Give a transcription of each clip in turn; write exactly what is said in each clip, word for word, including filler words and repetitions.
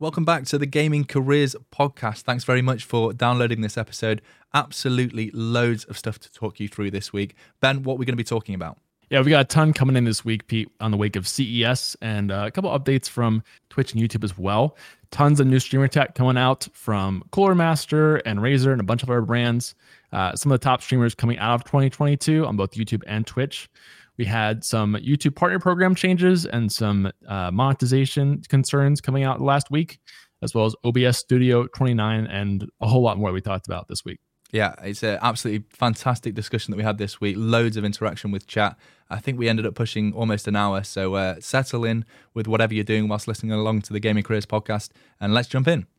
Welcome back to the Gaming Careers Podcast. Thanks very much for downloading this episode. Absolutely loads of stuff to talk you through this week. Ben, what are we going to be talking about? Yeah, we got a ton coming in this week, Pete, on the wake of C E S, and uh, a couple updates from Twitch and YouTube as well. Tons of new streamer tech coming out from Cooler Master and Razer and a bunch of other brands. Uh, some of the top streamers coming out of twenty twenty-two on both YouTube and Twitch. We had some YouTube partner program changes and some uh, monetization concerns coming out last week, as well as O B S Studio twenty-nine and a whole lot more we talked about this week. Yeah, it's an absolutely fantastic discussion that we had this week. Loads of interaction with chat. I think we ended up pushing almost an hour. So uh, settle in with whatever you're doing whilst listening along to the Gaming Careers Podcast, and let's jump in.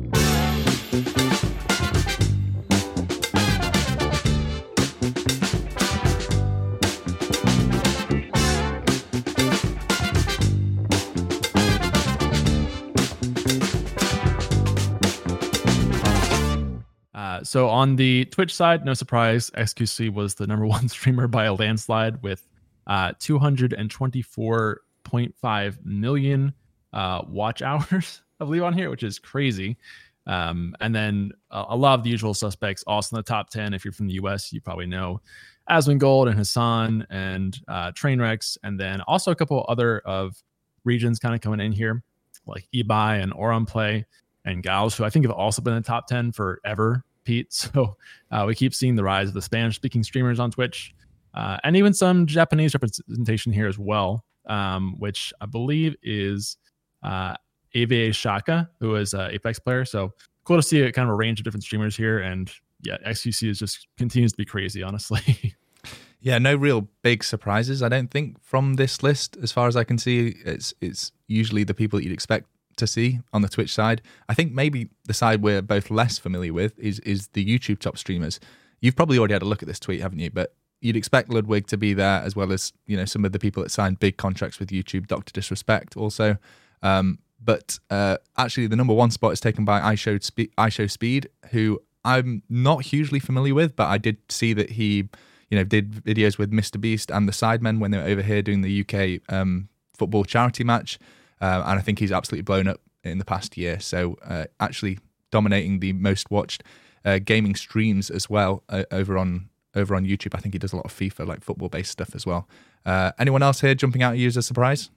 So on the Twitch side, no surprise, X Q C was the number one streamer by a landslide with uh, two hundred twenty-four point five million uh, watch hours, I believe, on here, which is crazy. Um, and then a, a lot of the usual suspects also in the top ten. If you're from the U S, you probably know Asmongold and Hassan and uh, Trainwrecks, and then also a couple other of regions kind of coming in here, like Ebuy and Auronplay and Gauss, who I think have also been in the top ten forever, Pete. So uh, we keep seeing the rise of the Spanish-speaking streamers on Twitch, uh, and even some Japanese representation here as well, um, which I believe is uh, A V A Shaka, who is an Apex player. So cool to see a kind of a range of different streamers here. And yeah, X Q C is just continues to be crazy, honestly. Yeah, no real big surprises, I don't think, from this list. As far as I can see, it's it's usually the people that you'd expect to see on the Twitch side. I think maybe the side we're both less familiar with is is the YouTube top streamers. You've probably already had a look at this tweet, haven't you? But you'd expect Ludwig to be there, as well as, you know, some of the people that signed big contracts with YouTube, Doctor Disrespect also. Um, but uh, actually, the number one spot is taken by iShow Spe- iShow Speed, who I'm not hugely familiar with, but I did see that he, you know, did videos with Mister Beast and the Sidemen when they were over here doing the U K um, football charity match. Uh, and I think he's absolutely blown up in the past year. So uh, actually dominating the most watched uh, gaming streams as well uh, over on over on YouTube. I think he does a lot of FIFA, like football-based stuff as well. Uh, anyone else here jumping out at you as a surprise?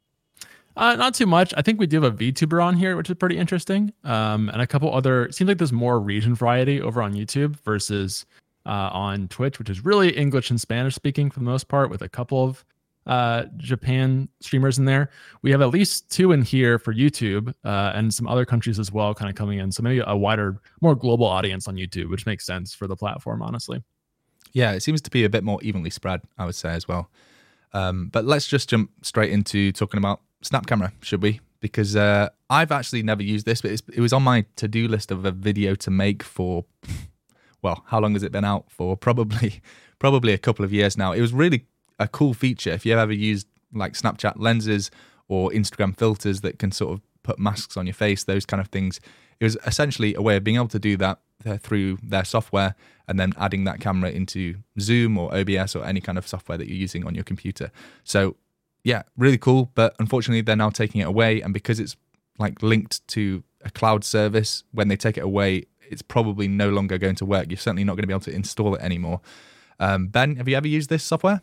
Uh, not too much. I think we do have a VTuber on here, which is pretty interesting. Um, and a couple other, it seems like there's more region variety over on YouTube versus uh, on Twitch, which is really English and Spanish speaking for the most part, with a couple of uh Japan streamers in there. We have at least two in here for YouTube, uh and some other countries as well kind of coming in, so maybe a wider, more global audience on YouTube, which makes sense for the platform, honestly. Yeah, it seems to be a bit more evenly spread, I would say, as well. Um but let's just jump straight into talking about Snap Camera, should we? Because uh I've actually never used this, but it's, it was on my to-do list of a video to make for, well, how long has it been out for? Probably probably a couple of years now. It was really a cool feature if you ever used like Snapchat lenses or Instagram filters that can sort of put masks on your face, those kind of things. It was essentially a way of being able to do that through their software and then adding that camera into Zoom or O B S or any kind of software that you're using on your computer. So yeah, really cool. But unfortunately, they're now taking it away. And because it's like linked to a cloud service, when they take it away, it's probably no longer going to work. You're certainly not going to be able to install it anymore. Um, Ben, have you ever used this software?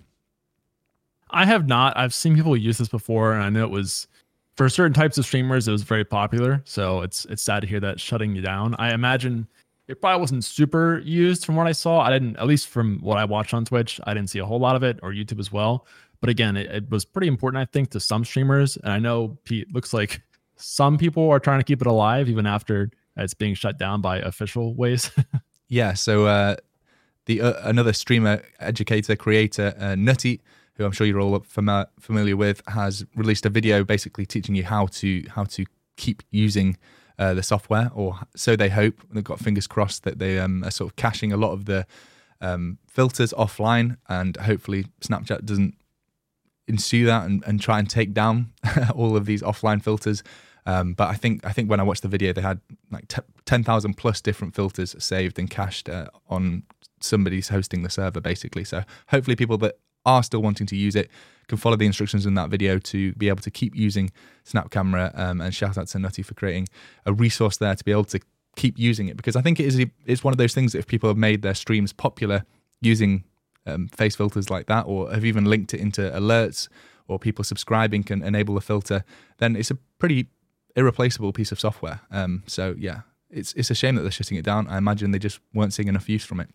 I have not. I've seen people use this before, and I know it was, for certain types of streamers, it was very popular. So it's it's sad to hear that shutting you down. I imagine it probably wasn't super used from what I saw. I didn't, at least from what I watched on Twitch, I didn't see a whole lot of it, or YouTube as well. But again, it, it was pretty important, I think, to some streamers. And I know, Pete, looks like some people are trying to keep it alive even after it's being shut down by official ways. Yeah. So uh, the uh, another streamer, educator, creator, uh, Nutty, who I'm sure you're all fam- familiar with, has released a video basically teaching you how to how to keep using uh, the software, or so they hope. They've got fingers crossed that they um, are sort of caching a lot of the um, filters offline, and hopefully Snapchat doesn't ensue that and, and try and take down all of these offline filters. Um, but I think I think when I watched the video, they had like t- ten thousand plus different filters saved and cached uh, on somebody's hosting the server, basically. So hopefully people that are still wanting to use it can follow the instructions in that video to be able to keep using Snap Camera. Um, and shout out to Nutty for creating a resource there to be able to keep using it, because I think it is it's one of those things that if people have made their streams popular using um, face filters like that, or have even linked it into alerts, or people subscribing can enable a filter, then it's a pretty irreplaceable piece of software. Um, so yeah, it's it's a shame that they're shutting it down. I imagine they just weren't seeing enough use from it.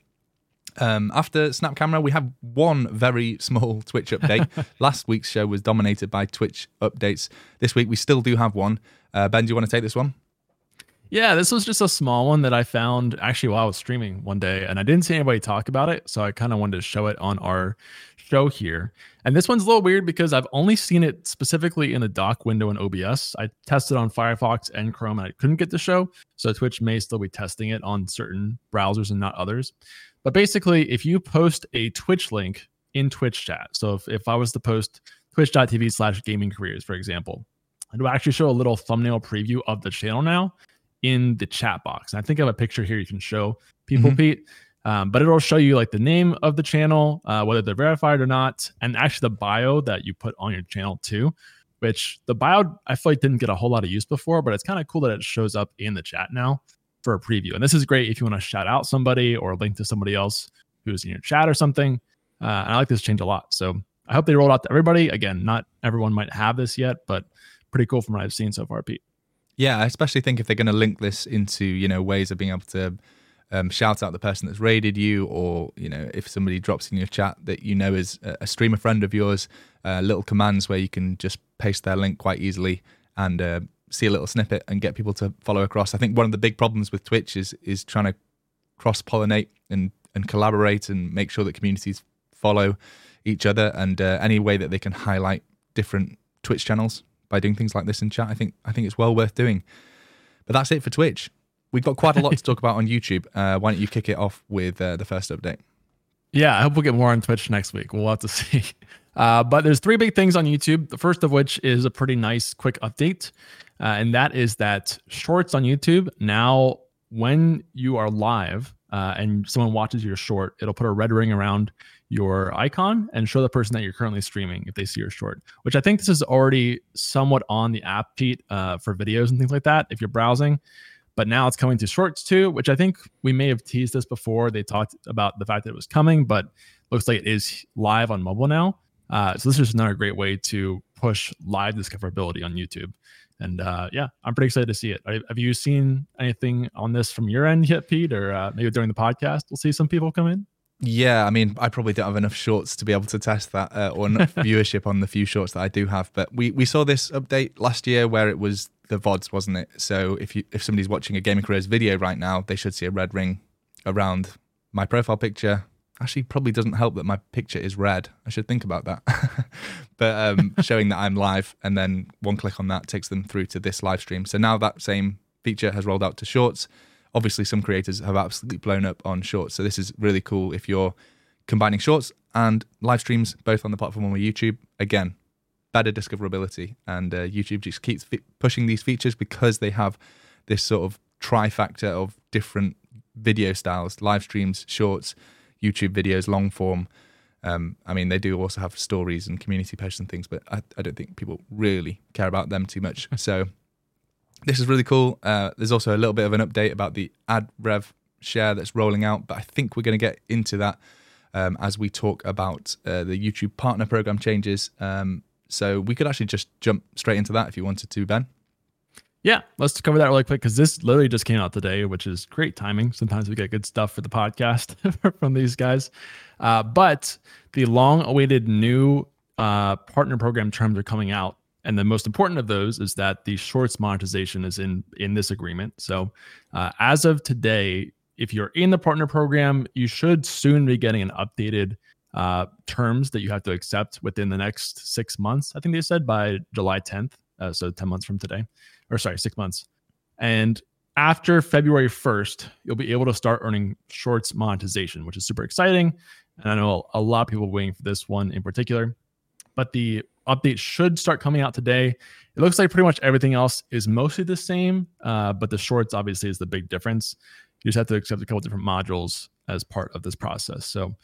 Um, after Snap Camera, we have one very small Twitch update. Last week's show was dominated by Twitch updates. This week we still do have one. Uh, Ben, do you want to take this one? Yeah, this was just a small one that I found actually while I was streaming one day, and I didn't see anybody talk about it, so I kind of wanted to show it on our show here. And this one's a little weird because I've only seen it specifically in the dock window in O B S. I tested on Firefox and Chrome, and I couldn't get the show, so Twitch may still be testing it on certain browsers and not others. But basically, if you post a Twitch link in Twitch chat, so if, if I was to post twitch.tv slash gaming careers, for example, it will actually show a little thumbnail preview of the channel now in the chat box. And I think I have a picture here you can show people, mm-hmm. Pete. Um, but it'll show you like the name of the channel, uh, whether they're verified or not, and actually the bio that you put on your channel too, which the bio I feel like didn't get a whole lot of use before, but it's kind of cool that it shows up in the chat now for a preview. And this is great if you want to shout out somebody or link to somebody else who's in your chat or something. Uh, and I like this change a lot. So I hope they roll out to everybody. Again, not everyone might have this yet, but pretty cool from what I've seen so far, Pete. Yeah, I especially think if they're going to link this into, you know, ways of being able to um, shout out the person that's raided you, or, you know, if somebody drops in your chat that you know is a streamer friend of yours, uh, little commands where you can just paste their link quite easily and uh, see a little snippet and get people to follow across. I think one of the big problems with Twitch is is trying to cross-pollinate and, and collaborate and make sure that communities follow each other, and uh, any way that they can highlight different Twitch channels by doing things like this in chat, I think I think it's well worth doing. But that's it for Twitch. We've got quite a lot to talk about on YouTube. Uh, why don't you kick it off with uh, the first update? Yeah, I hope we'll get more on Twitch next week. We'll have to see. Uh, but there's three big things on YouTube. The first of which is a pretty nice quick update. Uh, and that is that Shorts on YouTube, now when you are live uh, and someone watches your short, it'll put a red ring around your icon and show the person that you're currently streaming if they see your short, which I think this is already somewhat on the app, Pete, uh, for videos and things like that if you're browsing. But now it's coming to Shorts too, which I think we may have teased this before. They talked about the fact that it was coming, but looks like it is live on mobile now. Uh, so this is another great way to push live discoverability on YouTube. And uh, yeah, I'm pretty excited to see it. Have you seen anything on this from your end yet, Pete? Or uh, maybe during the podcast, we'll see some people come in? Yeah, I mean, I probably don't have enough shorts to be able to test that, uh, or enough viewership on the few shorts that I do have. But we, we saw this update last year where it was the V O Ds, wasn't it? So if you if somebody's watching a Gaming Careers video right now, they should see a red ring around my profile picture. Actually, probably doesn't help that my picture is red. I should think about that. But um, showing that I'm live, and then one click on that takes them through to this live stream. So now that same feature has rolled out to Shorts. Obviously, some creators have absolutely blown up on Shorts. So this is really cool if you're combining Shorts and live streams, both on the platform or YouTube. Again, better discoverability. And uh, YouTube just keeps fi- pushing these features because they have this sort of trifecta of different video styles: live streams, Shorts, YouTube videos, long form. Um, I mean, they do also have stories and community posts and things, but I, I don't think people really care about them too much. So this is really cool. Uh, there's also a little bit of an update about the ad rev share that's rolling out, but I think we're going to get into that um, as we talk about uh, the YouTube partner program changes. Um, so we could actually just jump straight into that if you wanted to, Ben. Yeah, let's cover that really quick because this literally just came out today, which is great timing. Sometimes we get good stuff for the podcast from these guys. Uh, but the long-awaited new uh, partner program terms are coming out. And the most important of those is that the Shorts monetization is in, in this agreement. So uh, as of today, if you're in the partner program, you should soon be getting an updated uh, terms that you have to accept within the next six months. I think they said by July tenth, uh, so ten months from today. Or sorry, six months. And after February first, you'll be able to start earning Shorts monetization, which is super exciting. And I know a lot of people are waiting for this one in particular. But the update should start coming out today. It looks like pretty much everything else is mostly the same, uh, but the Shorts obviously is the big difference. You just have to accept a couple different modules as part of this process. So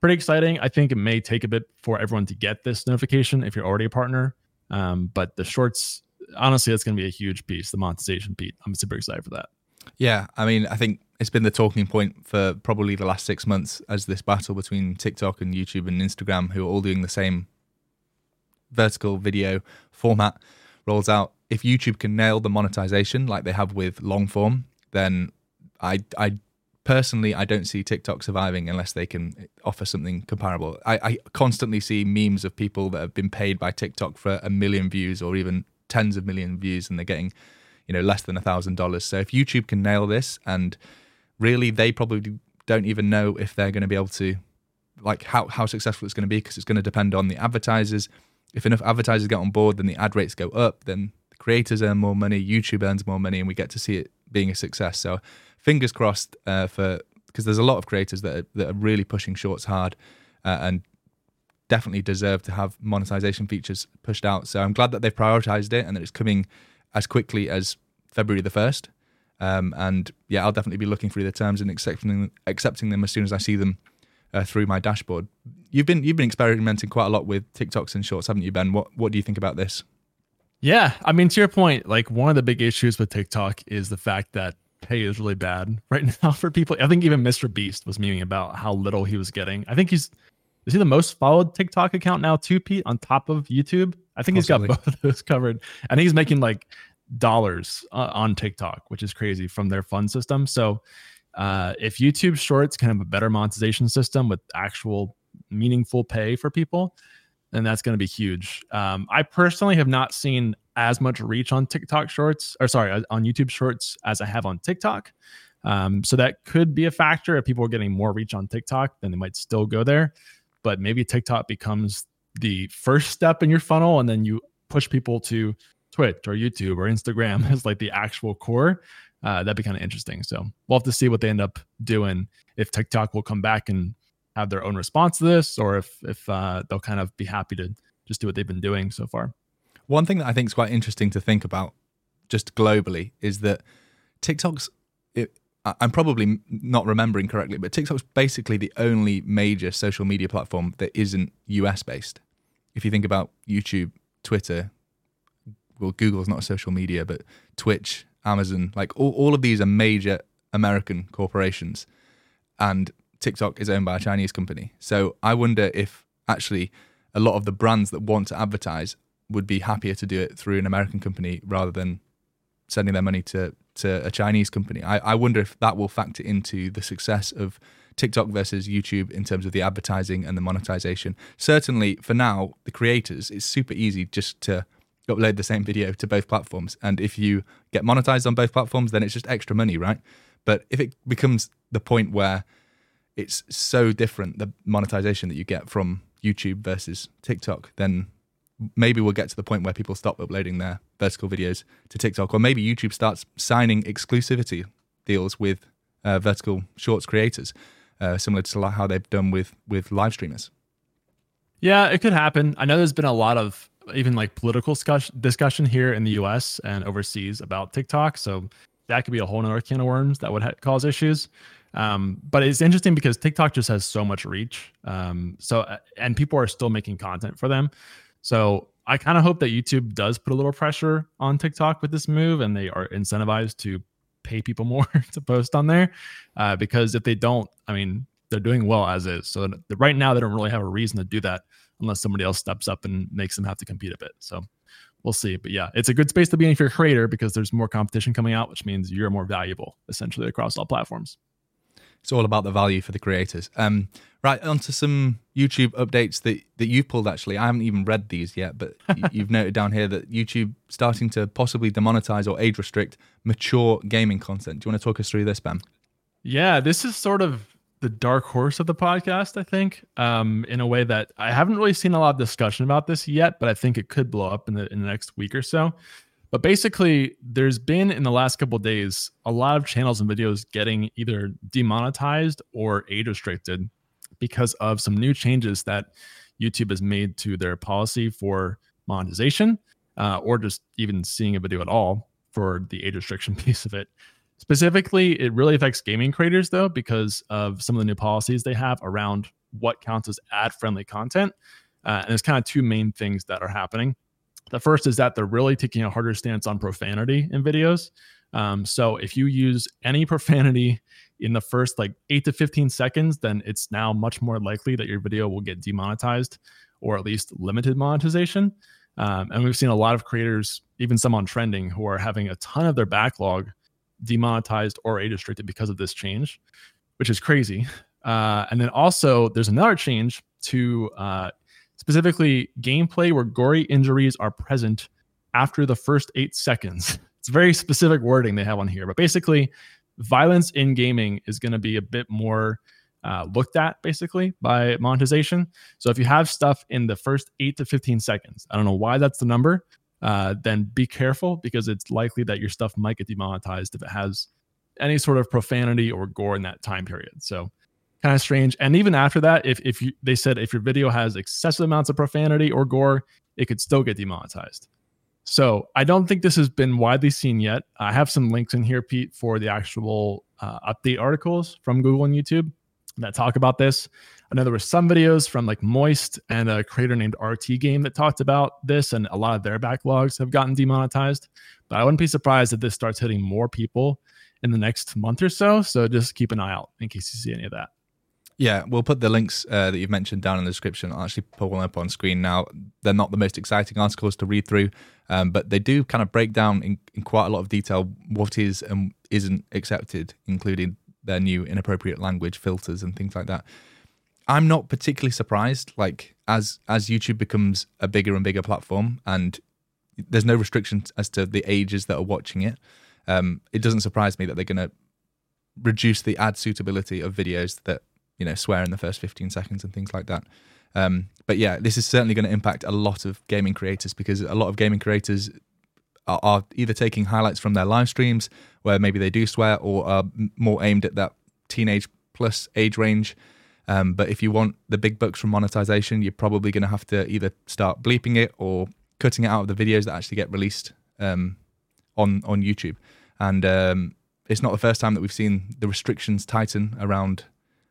pretty exciting. I think it may take a bit for everyone to get this notification if you're already a partner. Um, but the shorts, honestly, that's going to be a huge piece, the monetization piece. I'm super excited for that. Yeah, I mean, I think it's been the talking point for probably the last six months as this battle between TikTok and YouTube and Instagram, who are all doing the same vertical video format, rolls out. If YouTube can nail the monetization like they have with long form, then I, I personally, I don't see TikTok surviving unless they can offer something comparable. I, I constantly see memes of people that have been paid by TikTok for a million views or even tens of million views, and they're getting, you know, less than a thousand dollars. So if YouTube can nail this, and really they probably don't even know if they're going to be able to, like how, how successful it's going to be, because it's going to depend on the advertisers. If enough advertisers get on board, then the ad rates go up, then the creators earn more money, YouTube earns more money, and we get to see it being a success. So fingers crossed uh, for, because there's a lot of creators that are, that are really pushing shorts hard uh, and definitely deserve to have monetization features pushed out. So I'm glad that they've prioritized it and that it's coming as quickly as February the first. Um, and yeah, I'll definitely be looking through the terms and accepting accepting them as soon as I see them uh, through my dashboard. You've been you've been experimenting quite a lot with TikToks and shorts, haven't you, Ben? What what do you think about this? Yeah, I mean, to your point, like one of the big issues with TikTok is the fact that pay is really bad right now for people. I think even Mister Beast was memeing about how little he was getting. I think he's is he the most followed TikTok account now too, Pete, on top of YouTube? I think Possibly. He's got both of those covered, and he's making like dollars uh, on TikTok, which is crazy from their fund system. So uh, if YouTube Shorts can have a better monetization system with actual meaningful pay for people, then that's going to be huge. Um, I personally have not seen as much reach on TikTok Shorts, or sorry, on YouTube Shorts as I have on TikTok. Um, so that could be a factor. If people are getting more reach on TikTok, then they might still go there. But maybe TikTok becomes the first step in your funnel, and then you push people to Twitch or YouTube or Instagram as like the actual core. Uh, that'd be kind of interesting. So we'll have to see what they end up doing, if TikTok will come back and have their own response to this, or if if uh, they'll kind of be happy to just do what they've been doing so far. One thing that I think is quite interesting to think about just globally is that TikTok's, it, I'm probably not remembering correctly, but TikTok's basically the only major social media platform that isn't U S based. If you think about YouTube, Twitter, well, Google's not a social media, but Twitch, Amazon, like all, all of these are major American corporations, and TikTok is owned by a Chinese company. So I wonder if actually a lot of the brands that want to advertise would be happier to do it through an American company rather than sending their money to, to a Chinese company. I, I wonder if that will factor into the success of TikTok versus YouTube in terms of the advertising and the monetization. Certainly for now, the creators, it's super easy just to upload the same video to both platforms. And if you get monetized on both platforms, then it's just extra money, right? But if it becomes the point where it's so different, the monetization that you get from YouTube versus TikTok, then maybe we'll get to the point where people stop uploading their vertical videos to TikTok, or maybe YouTube starts signing exclusivity deals with uh, vertical shorts creators, uh, similar to how they've done with with live streamers. Yeah, it could happen. I know there's been a lot of even like political discussion here in the U S and overseas about TikTok, so that could be a whole nother can of worms that would ha- cause issues. Um, but it's interesting because TikTok just has so much reach. Um, so, and people are still making content for them. So I kind of hope that YouTube does put a little pressure on TikTok with this move, and they are incentivized to pay people more to post on there. Uh, because if they don't, I mean, they're doing well as is. So right now they don't really have a reason to do that unless somebody else steps up and makes them have to compete a bit. So we'll see. But yeah, it's a good space to be in if you're a creator, because there's more competition coming out, which means you're more valuable essentially across all platforms. It's all about the value for the creators. Um, right, on to some YouTube updates that, that you've pulled, actually. I haven't even read these yet, but you've noted down here that YouTube starting to possibly demonetize or age restrict mature gaming content. Do you want to talk us through this, Ben? Yeah, this is sort of the dark horse of the podcast, I think, um, in a way that I haven't really seen a lot of discussion about this yet, but I think it could blow up in the, in the next week or so. But basically, there's been in the last couple of days a lot of channels and videos getting either demonetized or age restricted because of some new changes that YouTube has made to their policy for monetization, uh, or just even seeing a video at all for the age restriction piece of it. Specifically, it really affects gaming creators, though, because of some of the new policies they have around what counts as ad-friendly content. Uh, and there's kind of two main things that are happening. The first is that they're really taking a harder stance on profanity in videos. Um, so if you use any profanity in the first like eight to fifteen seconds, then it's now much more likely that your video will get demonetized or at least limited monetization. Um, and we've seen a lot of creators, even some on trending, who are having a ton of their backlog demonetized or age restricted because of this change, which is crazy. Uh, and then also there's another change to uh, specifically gameplay where gory injuries are present after the first eight seconds. It's very specific wording they have on here, but basically violence in gaming is going to be a bit more uh, looked at basically by monetization. So if you have stuff in the first eight to fifteen seconds, I don't know why that's the number, uh, then be careful because it's likely that your stuff might get demonetized if it has any sort of profanity or gore in that time period. So kind of strange. And even after that, if if you, they said if your video has excessive amounts of profanity or gore, it could still get demonetized. So I don't think this has been widely seen yet. I have some links in here, Pete, for the actual uh, update articles from Google and YouTube that talk about this. I know there were some videos from like Moist and a creator named R T Game that talked about this, and a lot of their backlogs have gotten demonetized. But I wouldn't be surprised if this starts hitting more people in the next month or so. So just keep an eye out in case you see any of that. Yeah, we'll put the links uh, that you've mentioned down in the description. I'll actually pull one up on screen now. They're not the most exciting articles to read through, um, but they do kind of break down in, in quite a lot of detail what is and isn't accepted, including their new inappropriate language filters and things like that. I'm not particularly surprised. Like as as YouTube becomes a bigger and bigger platform, and there's no restrictions as to the ages that are watching it, um, it doesn't surprise me that they're going to reduce the ad suitability of videos that, you know, swear in the first fifteen seconds and things like that. Um, but yeah, this is certainly going to impact a lot of gaming creators because a lot of gaming creators are, are either taking highlights from their live streams where maybe they do swear, or are more aimed at that teenage plus age range. Um, but if you want the big bucks from monetization, you're probably going to have to either start bleeping it or cutting it out of the videos that actually get released um, on, on YouTube. And um, it's not the first time that we've seen the restrictions tighten around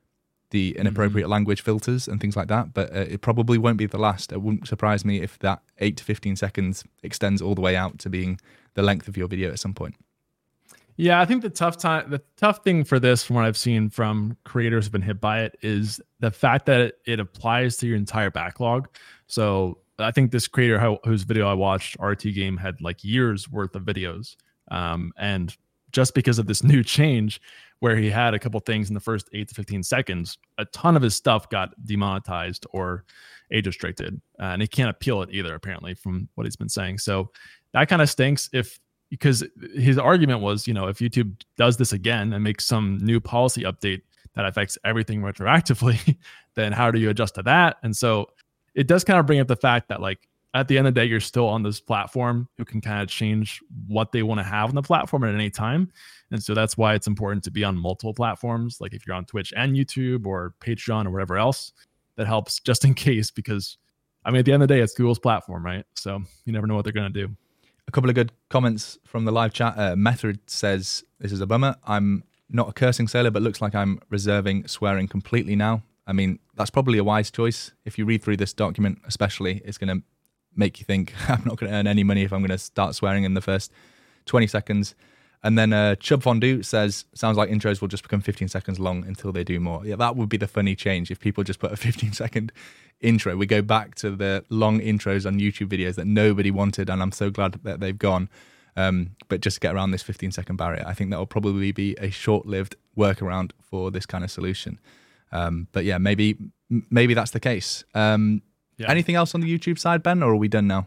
the inappropriate mm-hmm. language filters and things like that, but uh, it probably won't be the last. It wouldn't surprise me if that eight to fifteen seconds extends all the way out to being the length of your video at some point. Yeah, I think the tough time, the tough thing for this, from what I've seen from creators who've been hit by it, is the fact that it, it applies to your entire backlog. So I think this creator how, whose video I watched, R T Game, had like years worth of videos, um, and just because of this new change where he had a couple things in the first eight to fifteen seconds, a ton of his stuff got demonetized or age restricted. Uh, and he can't appeal it either, apparently, from what he's been saying. So that kind of stinks if, because his argument was, you know, if YouTube does this again and makes some new policy update that affects everything retroactively, then how do you adjust to that? And so it does kind of bring up the fact that, like, at the end of the day, you're still on this platform who can kind of change what they want to have on the platform at any time. And so that's why it's important to be on multiple platforms. Like if you're on Twitch and YouTube or Patreon or whatever else, that helps just in case, because I mean, at the end of the day, it's Google's platform, right? So you never know what they're going to do. A couple of good comments from the live chat. Uh, Method says, this is a bummer. I'm not a cursing sailor, but looks like I'm reserving swearing completely now. I mean, that's probably a wise choice. If you read through this document, especially, it's going to make you think, I'm not going to earn any money if I'm going to start swearing in the first twenty seconds. And then uh, Chub Fondue says, sounds like intros will just become fifteen seconds long until they do more. Yeah, that would be the funny change if people just put a fifteen second intro. We go back to the long intros on YouTube videos that nobody wanted, and I'm so glad that they've gone. Um, but just to get around this fifteen second barrier, I think that will probably be a short-lived workaround for this kind of solution. Um, but yeah, maybe maybe that's the case. Um, yeah. Anything else on the YouTube side, Ben, or are we done now?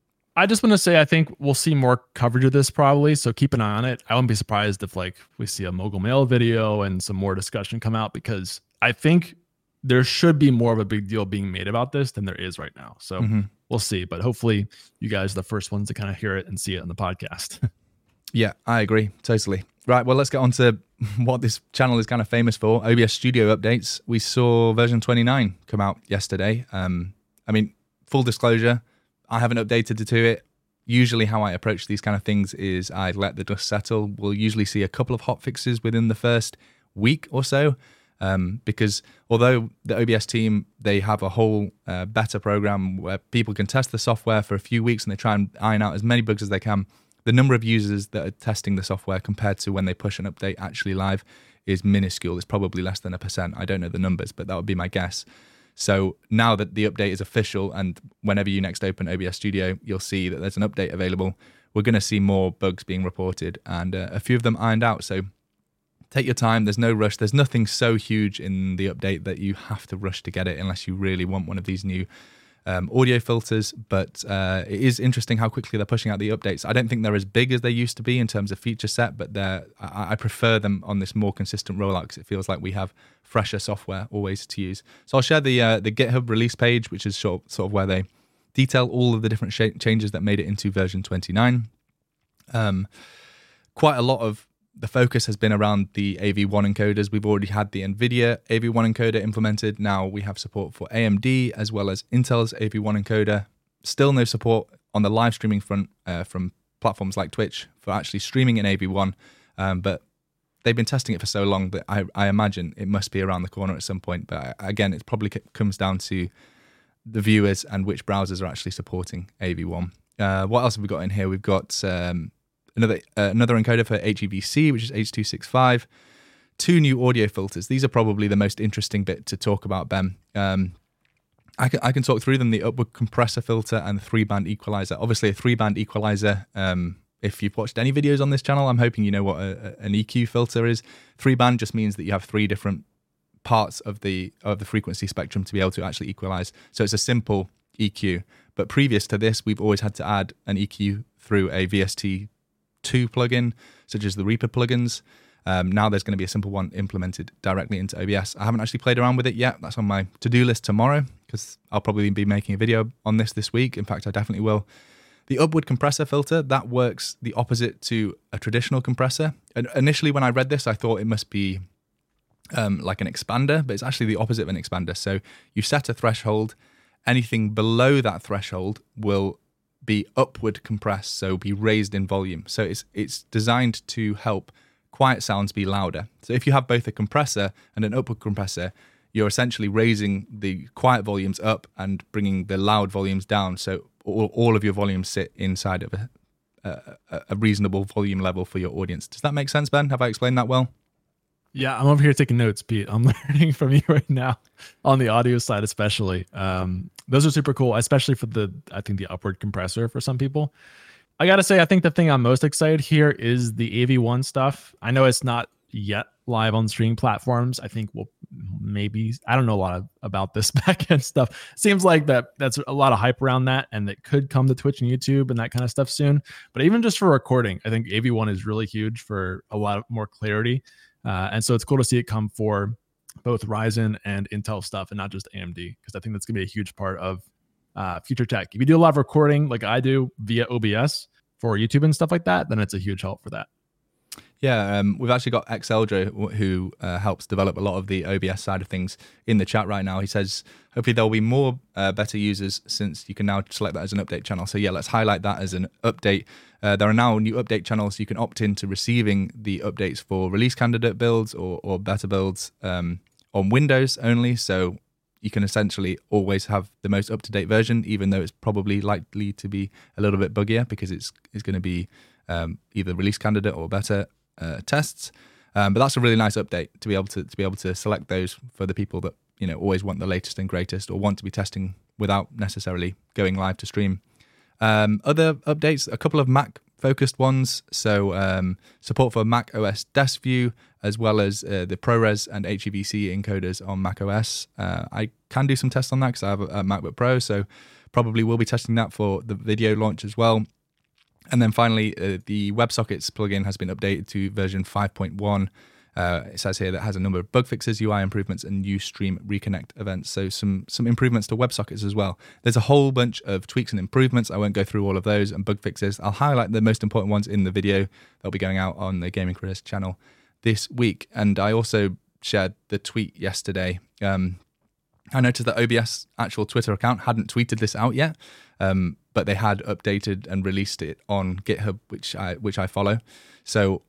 I just want to say I think we'll see more coverage of this probably, so keep an eye on it. I wouldn't be surprised if like we see a Mogul Mail video and some more discussion come out, because I think there should be more of a big deal being made about this than there is right now. So mm-hmm. we'll see, but hopefully you guys are the first ones to kind of hear it and see it on the podcast. Yeah, I agree. Totally. Right, well, let's get on to what this channel is kind of famous for. O B S Studio updates. We saw version twenty-nine come out yesterday. Um, I mean, full disclosure, I haven't updated to it. Usually how I approach these kind of things is I let the dust settle. We'll usually see a couple of hot fixes within the first week or so. Um, because although the O B S team, they have a whole uh, beta program where people can test the software for a few weeks and they try and iron out as many bugs as they can, the number of users that are testing the software compared to when they push an update actually live is minuscule. It's probably less than a percent. I don't know the numbers, but that would be my guess. So now that the update is official, and whenever you next open O B S Studio, you'll see that there's an update available, we're going to see more bugs being reported and uh, a few of them ironed out. So take your time. There's no rush. There's nothing so huge in the update that you have to rush to get it unless you really want one of these new um, audio filters. But uh, it is interesting how quickly they're pushing out the updates. I don't think they're as big as they used to be in terms of feature set, but they're, I, I prefer them on this more consistent rollout because it feels like we have fresher software always to use. So I'll share the uh, the GitHub release page, which is sort of, sort of where they detail all of the different sh- changes that made it into version twenty-nine. Um, quite a lot of the focus has been around the A V one encoders. We've already had the NVIDIA A V one encoder implemented. Now we have support for A M D as well as Intel's A V one encoder. Still no support on the live streaming front uh, from platforms like Twitch for actually streaming in A V one. Um, but they've been testing it for so long that I, I imagine it must be around the corner at some point. But again, it probably c- comes down to the viewers and which browsers are actually supporting A V one. Uh, what else have we got in here? We've got um, another uh, another encoder for H E V C, which is H two sixty-five. Two new audio filters. These are probably the most interesting bit to talk about, Ben. Um, I can I can talk through them. The upward compressor filter and the three band equalizer. Obviously, a three band equalizer. Um, if you've watched any videos on this channel, I'm hoping you know what a, a, an E Q filter is. Three band just means that you have three different parts of the of the frequency spectrum to be able to actually equalize. So it's a simple E Q. But previous to this, we've always had to add an E Q through a V S T two plugin, such as the Reaper plugins. Um, now there's going to be a simple one implemented directly into O B S. I haven't actually played around with it yet. That's on my to-do list tomorrow because I'll probably be making a video on this this week. In fact, I definitely will. The upward compressor filter, that works the opposite to a traditional compressor. And initially, when I read this, I thought it must be um, like an expander, but it's actually the opposite of an expander. So you set a threshold. Anything below that threshold will be upward compressed, so be raised in volume. So it's it's designed to help quiet sounds be louder. So if you have both a compressor and an upward compressor, you're essentially raising the quiet volumes up and bringing the loud volumes down. So all, all of your volumes sit inside of a, a, a reasonable volume level for your audience. Does that make sense, Ben? Have I explained that well? Yeah, I'm over here taking notes, Pete. I'm learning from you right now on the audio side, especially. Um, those are super cool, especially for the, I think the upward compressor for some people. I got to say, I think the thing I'm most excited here is the A V one stuff. I know it's not yet live on streaming platforms. I think we'll maybe, I don't know a lot of, about this backend stuff. Seems like that that's a lot of hype around that, and it could come to Twitch and YouTube and that kind of stuff soon. But even just for recording, I think A V one is really huge for a lot of more clarity. Uh, and so it's cool to see it come for both Ryzen and Intel stuff and not just A M D, because I think that's going to be a huge part of uh, future tech. If you do a lot of recording like I do via O B S for YouTube and stuff like that, then it's a huge help for that. Yeah, um, we've actually got Xeldra, who uh, helps develop a lot of the O B S side of things, in the chat right now. He says, hopefully there will be more uh, better users since you can now select that as an update channel. So yeah, let's highlight that as an update. Uh, there are now new update channels. You can opt into receiving the updates for release candidate builds or, or beta builds um, on Windows only. So you can essentially always have the most up-to-date version, even though it's probably likely to be a little bit buggier because it's, it's going to be um, either release candidate or beta uh, tests. Um, but that's a really nice update to be able to to be able to select those for the people that, you know, always want the latest and greatest or want to be testing without necessarily going live to stream. Um, other updates, a couple of Mac focused ones. So um, support for Mac O S Desk View, as well as uh, the ProRes and H E V C encoders on Mac O S. Uh, I can do some tests on that because I have a, a MacBook Pro, so probably will be testing that for the video launch as well. And then finally, uh, the WebSockets plugin has been updated to version five point one. Uh, it says here that has a number of bug fixes, U I improvements, and new stream reconnect events. So some some improvements to WebSockets as well. There's a whole bunch of tweaks and improvements. I won't go through all of those and bug fixes. I'll highlight the most important ones in the video that'll be going out on the Gaming Careers channel this week. And I also shared the tweet yesterday. Um, I noticed that O B S actual Twitter account hadn't tweeted this out yet, um, but they had updated and released it on GitHub, which I which I follow. So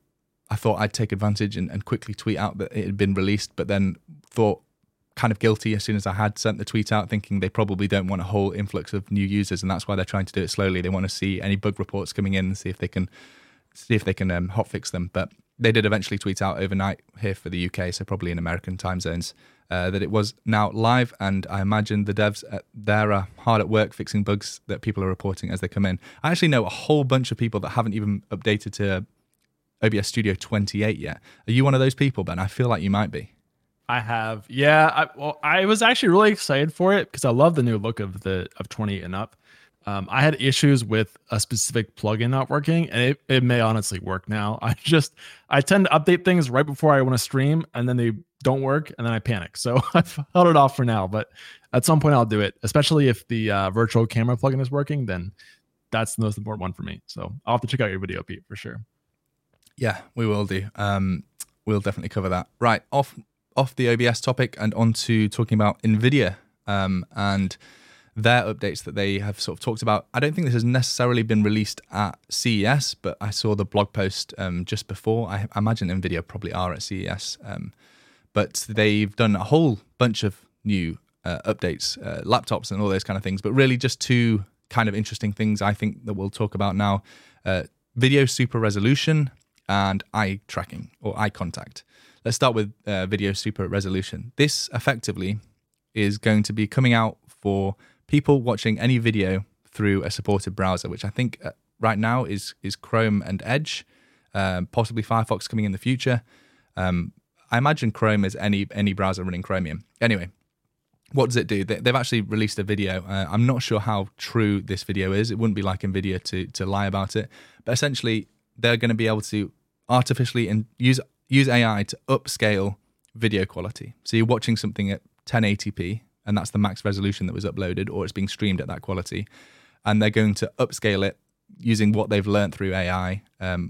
I thought I'd take advantage and, and quickly tweet out that it had been released, but then thought kind of guilty as soon as I had sent the tweet out, thinking they probably don't want a whole influx of new users, and that's why they're trying to do it slowly. They want to see any bug reports coming in and see if they can see if they can um, hotfix them. But they did eventually tweet out overnight here for the U K, so probably in American time zones, uh, that it was now live, and I imagine the devs at there are hard at work fixing bugs that people are reporting as they come in. I actually know a whole bunch of people that haven't even updated to O B S Studio twenty-eight yet. Are you one of those people, Ben? I feel like you might be. I have, yeah. I, well, I was actually really excited for it because I love the new look of the of twenty and up. Um, I had issues with a specific plugin not working, and it, it may honestly work now. I just I tend to update things right before I want to stream, and then they don't work, and then I panic. So I've held it off for now, but at some point I'll do it. Especially if the uh, virtual camera plugin is working, then that's the most important one for me. So I'll have to check out your video, Pete, for sure. Yeah, we will do. Um, we'll definitely cover that. Right, off. Off the O B S topic and on to talking about NVIDIA um, and their updates that they have sort of talked about. I don't think this has necessarily been released at C E S, but I saw the blog post um, just before. I, I imagine NVIDIA probably are at C E S, um, but they've done a whole bunch of new uh, updates, uh, laptops and all those kind of things, but really just two kind of interesting things I think that we'll talk about now. Uh, video super resolution and eye tracking or eye contact. Let's start with uh, video super resolution. This effectively is going to be coming out for people watching any video through a supported browser, which I think uh, right now is is Chrome and Edge, uh, possibly Firefox coming in the future. Um, I imagine Chrome is any any browser running Chromium. Anyway, what does it do? They, they've actually released a video. Uh, I'm not sure how true this video is. It wouldn't be like NVIDIA to to lie about it, but essentially they're going to be able to artificially and use use A I to upscale video quality. So you're watching something at ten eighty p, and that's the max resolution that was uploaded, or it's being streamed at that quality. And they're going to upscale it using what they've learned through A I um,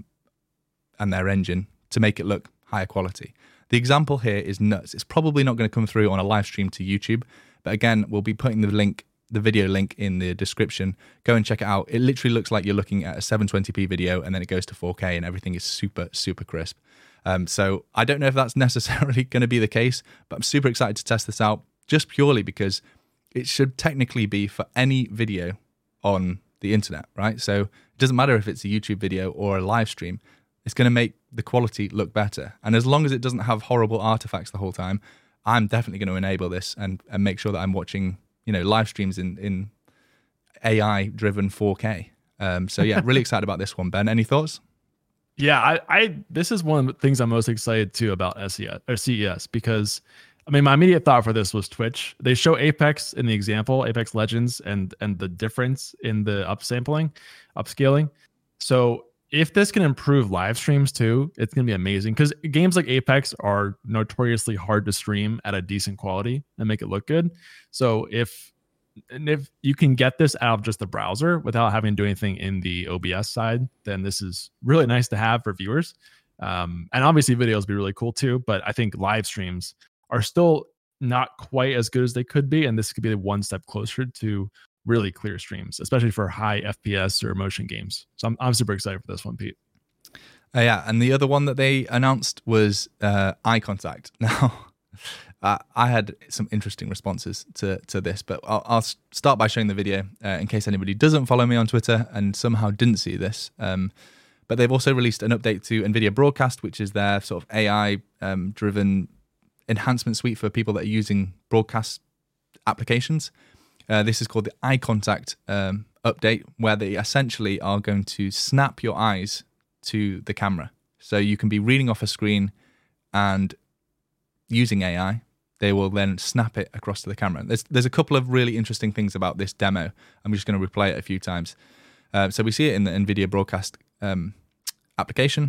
and their engine to make it look higher quality. The example here is nuts. It's probably not going to come through on a live stream to YouTube, but again, we'll be putting the link, the video link in the description. Go and check it out. It literally looks like you're looking at a seven twenty p video, and then it goes to four K and everything is super, super crisp. Um, so I don't know if that's necessarily going to be the case, but I'm super excited to test this out just purely because it should technically be for any video on the internet, right? So it doesn't matter if it's a YouTube video or a live stream, it's going to make the quality look better. And as long as it doesn't have horrible artifacts the whole time, I'm definitely going to enable this and, and make sure that I'm watching, you know, live streams in, in A I-driven four K. Um, so yeah, really excited about this one. Ben, any thoughts? Yeah, I, I this is one of the things I'm most excited to about S E S or C E S because I mean my immediate thought for this was Twitch. They show Apex in the example, Apex Legends, and and the difference in the upsampling, upscaling. So if this can improve live streams too, it's gonna be amazing because games like Apex are notoriously hard to stream at a decent quality and make it look good. So if And if you can get this out of just the browser without having to do anything in the O B S side, then this is really nice to have for viewers. Um, and obviously videos be really cool too, but I think live streams are still not quite as good as they could be. And this could be one step closer to really clear streams, especially for high F P S or motion games. So I'm, I'm super excited for this one, Pete. Uh, yeah. And the other one that they announced was uh, eye contact. Now, Uh, I had some interesting responses to, to this, but I'll, I'll start by showing the video uh, in case anybody doesn't follow me on Twitter and somehow didn't see this. Um, but they've also released an update to NVIDIA Broadcast, which is their sort of A I-driven um, enhancement suite for people that are using broadcast applications. Uh, this is called the Eye Contact um, update, where they essentially are going to snap your eyes to the camera. So you can be reading off a screen and using A I, they will then snap it across to the camera. There's there's a couple of really interesting things about this demo. I'm just going to replay it a few times. Uh, so we see it in the NVIDIA Broadcast um, application.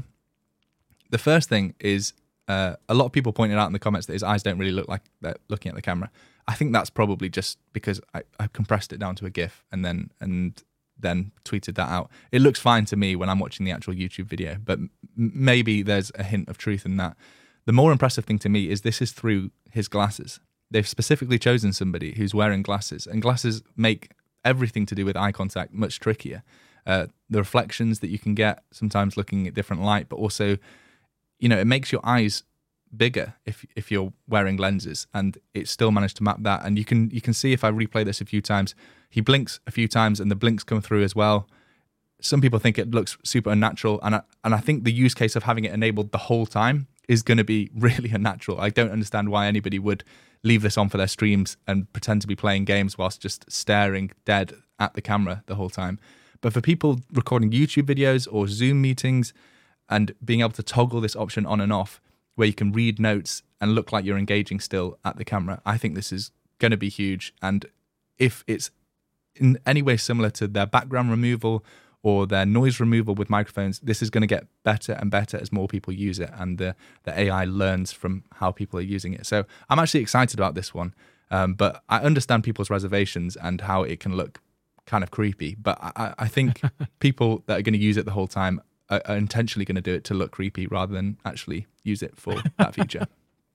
The first thing is uh, a lot of people pointed out in the comments that his eyes don't really look like they're looking at the camera. I think that's probably just because I, I compressed it down to a GIF and then and then tweeted that out. It looks fine to me when I'm watching the actual YouTube video, but m- maybe there's a hint of truth in that. The more impressive thing to me is this is through his glasses. They've specifically chosen somebody who's wearing glasses, and glasses make everything to do with eye contact much trickier. Uh, the reflections that you can get sometimes looking at different light, but also you know, it makes your eyes bigger if if you're wearing lenses, and it still managed to map that. And you can you can see, if I replay this a few times, he blinks a few times and the blinks come through as well. Some people think it looks super unnatural, and I, and I think the use case of having it enabled the whole time is going to be really unnatural. I don't understand why anybody would leave this on for their streams and pretend to be playing games whilst just staring dead at the camera the whole time. But for people recording YouTube videos or Zoom meetings and being able to toggle this option on and off where you can read notes and look like you're engaging still at the camera, I think this is going to be huge. And if it's in any way similar to their background removal or their noise removal with microphones, this is going to get better and better as more people use it, and the, the A I learns from how people are using it. So I'm actually excited about this one, um, but I understand people's reservations and how it can look kind of creepy. But I, I think people that are going to use it the whole time are, are intentionally going to do it to look creepy rather than actually use it for that feature.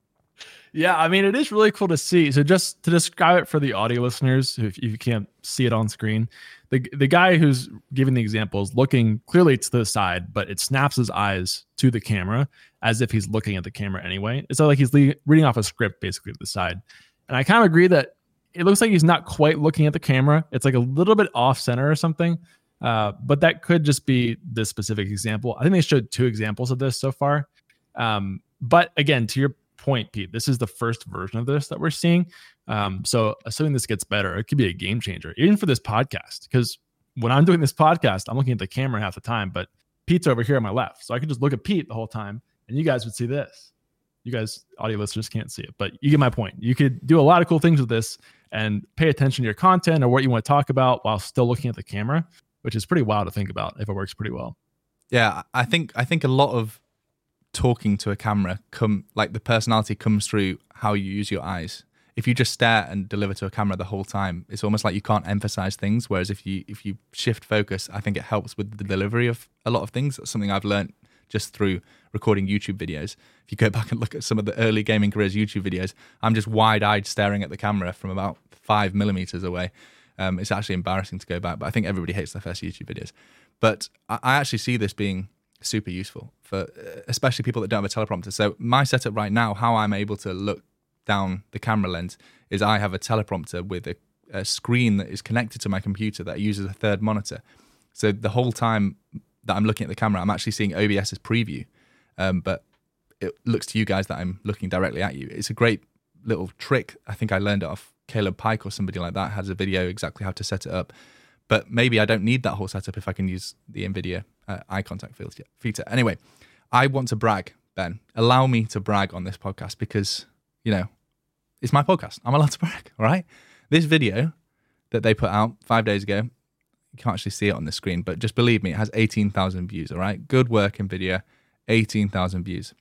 Yeah, I mean, it is really cool to see. So just to describe it for the audio listeners, if you can't see it on screen, the the guy who's giving the example is looking clearly to the side, but it snaps his eyes to the camera as if he's looking at the camera anyway. It's like he's le- reading off a script basically to the side. And I kind of agree that it looks like he's not quite looking at the camera. It's like a little bit off center or something. Uh, but that could just be this specific example. I think they showed two examples of this so far. Um, but again, to your point, Pete, this is the first version of this that we're seeing. Um, so assuming this gets better, it could be a game changer, even for this podcast. Because when I'm doing this podcast, I'm looking at the camera half the time, but Pete's over here on my left. So I could just look at Pete the whole time and you guys would see this. You guys, audio listeners, can't see it, but you get my point. You could do a lot of cool things with this and pay attention to your content or what you want to talk about while still looking at the camera, which is pretty wild to think about if it works pretty well. Yeah, I think I think a lot of talking to a camera come like the personality comes through how you use your eyes. If you just stare and deliver to a camera the whole time, it's almost like you can't emphasize things. Whereas if you if you shift focus, I think it helps with the delivery of a lot of things. That's something I've learned just through recording YouTube videos. If you go back and look at some of the early gaming careers YouTube videos, I'm just wide-eyed staring at the camera from about five millimeters away. Um, it's actually embarrassing to go back, but I think everybody hates their first YouTube videos. But I, I actually see this being super useful for especially people that don't have a teleprompter. So my setup right now, how I'm able to look down the camera lens is I have a teleprompter with a, a screen that is connected to my computer that uses a third monitor. So the whole time that I'm looking at the camera, I'm actually seeing OBS's preview, um, but it looks to you guys that I'm looking directly at you. It's a great little trick. I think I learned it off Caleb Pike or somebody like that, has a video exactly how to set it up. But maybe I don't need that whole setup if I can use the NVIDIA uh, eye contact feature. Anyway, I want to brag, Ben. Allow me to brag on this podcast because, you know, it's my podcast. I'm allowed to brag, all right? This video that they put out five days ago, you can't actually see it on the screen, but just believe me, it has eighteen thousand views, all right? Good work, NVIDIA, eighteen thousand views.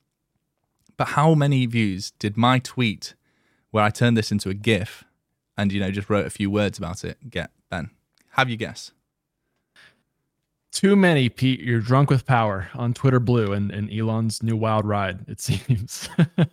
But how many views did my tweet where I turned this into a GIF and, you know, just wrote a few words about it get, Ben? Have you guess? Too many, Pete. You're drunk with power on Twitter Blue and, and Elon's new wild ride, it seems.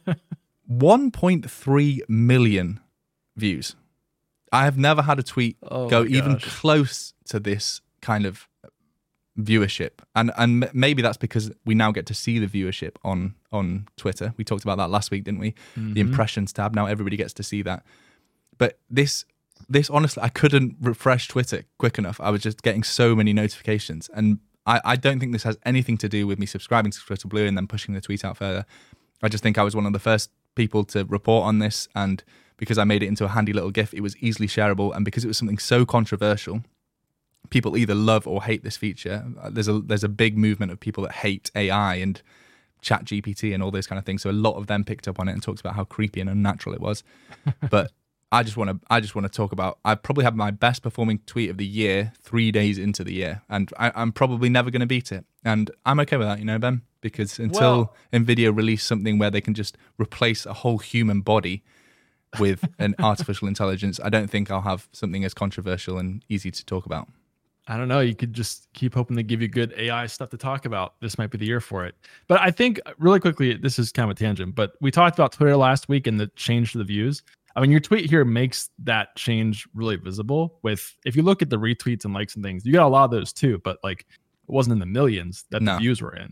one point three million views. I have never had a tweet oh go even close to this kind of viewership. And and maybe that's because we now get to see the viewership on, on Twitter. We talked about that last week, didn't we? Mm-hmm. The impressions tab. Now everybody gets to see that. But this... This, honestly, I couldn't refresh Twitter quick enough. I was just getting so many notifications. And I, I don't think this has anything to do with me subscribing to Twitter Blue and then pushing the tweet out further. I just think I was one of the first people to report on this. And because I made it into a handy little GIF, it was easily shareable. And because it was something so controversial, people either love or hate this feature. There's a there's a big movement of people that hate A I and Chat G P T and all those kind of things. So a lot of them picked up on it and talked about how creepy and unnatural it was. But I just want to. I just want to talk about. I probably had my best performing tweet of the year three days into the year, and I, I'm probably never going to beat it. And I'm okay with that, you know, Ben, because until well, NVIDIA release something where they can just replace a whole human body with an artificial intelligence, I don't think I'll have something as controversial and easy to talk about. I don't know. You could just keep hoping to give you good A I stuff to talk about. This might be the year for it. But I think really quickly, this is kind of a tangent, but we talked about Twitter last week and the change to the views. I mean, your tweet here makes that change really visible with, if you look at the retweets and likes and things, you got a lot of those too, but like it wasn't in the millions that no. the views were in.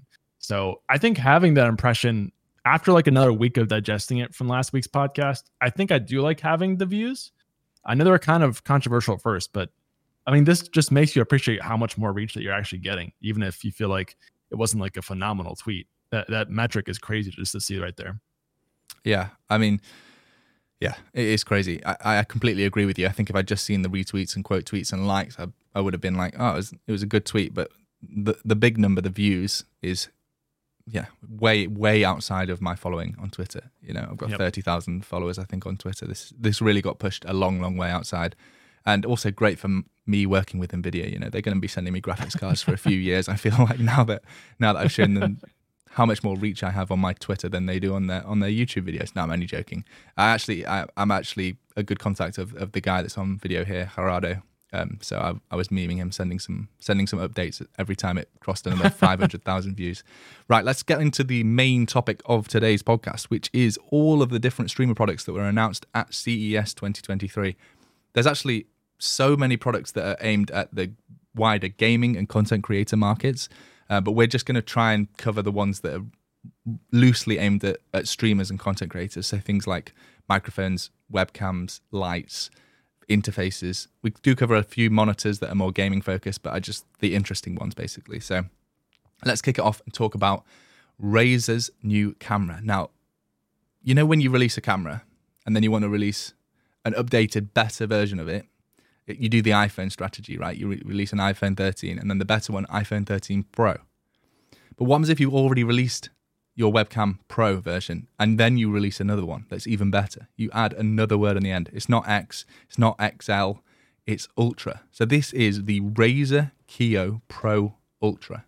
So I think having that impression after like another week of digesting it from last week's podcast, I think I do like having the views. I know they were kind of controversial at first, but I mean, this just makes you appreciate how much more reach that you're actually getting, even if you feel like it wasn't like a phenomenal tweet. That that metric is crazy just to see right there. Yeah, I mean, yeah, it is crazy. I, I completely agree with you. I think if I'd just seen the retweets and quote tweets and likes, I, I would have been like, oh, it was, it was a good tweet. But the the big number, the views, is yeah, way way outside of my following on Twitter. You know, I've got yep. thirty thousand followers, I think, on Twitter. This this really got pushed a long, long way outside. And also great for me working with NVIDIA. You know, they're going to be sending me graphics cards for a few years. I feel like now that now that I've shown them how much more reach I have on my Twitter than they do on their on their YouTube videos. No, I'm only joking. I actually, I, I'm actually a good contact of, of the guy that's on video here, Gerardo. Um, so I, I was memeing him, sending some sending some updates every time it crossed another five hundred thousand views. Right, let's get into the main topic of today's podcast, which is all of the different streamer products that were announced at C E S twenty twenty-three. There's actually so many products that are aimed at the wider gaming and content creator markets, uh, but we're just going to try and cover the ones that are loosely aimed at, at streamers and content creators. So things like microphones, webcams, lights, interfaces. We do cover a few monitors that are more gaming focused, but are just the interesting ones basically. So let's kick it off and talk about Razer's new camera. Now, you know when you release a camera and then you want to release an updated, better version of it, you do the iPhone strategy, right? You re- release an iPhone thirteen and then the better one, iPhone thirteen Pro. But what happens if you've already released your webcam Pro version and then you release another one that's even better? You add another word on the end. It's not X, it's not X L, it's Ultra. So this is the Razer Kiyo Pro Ultra.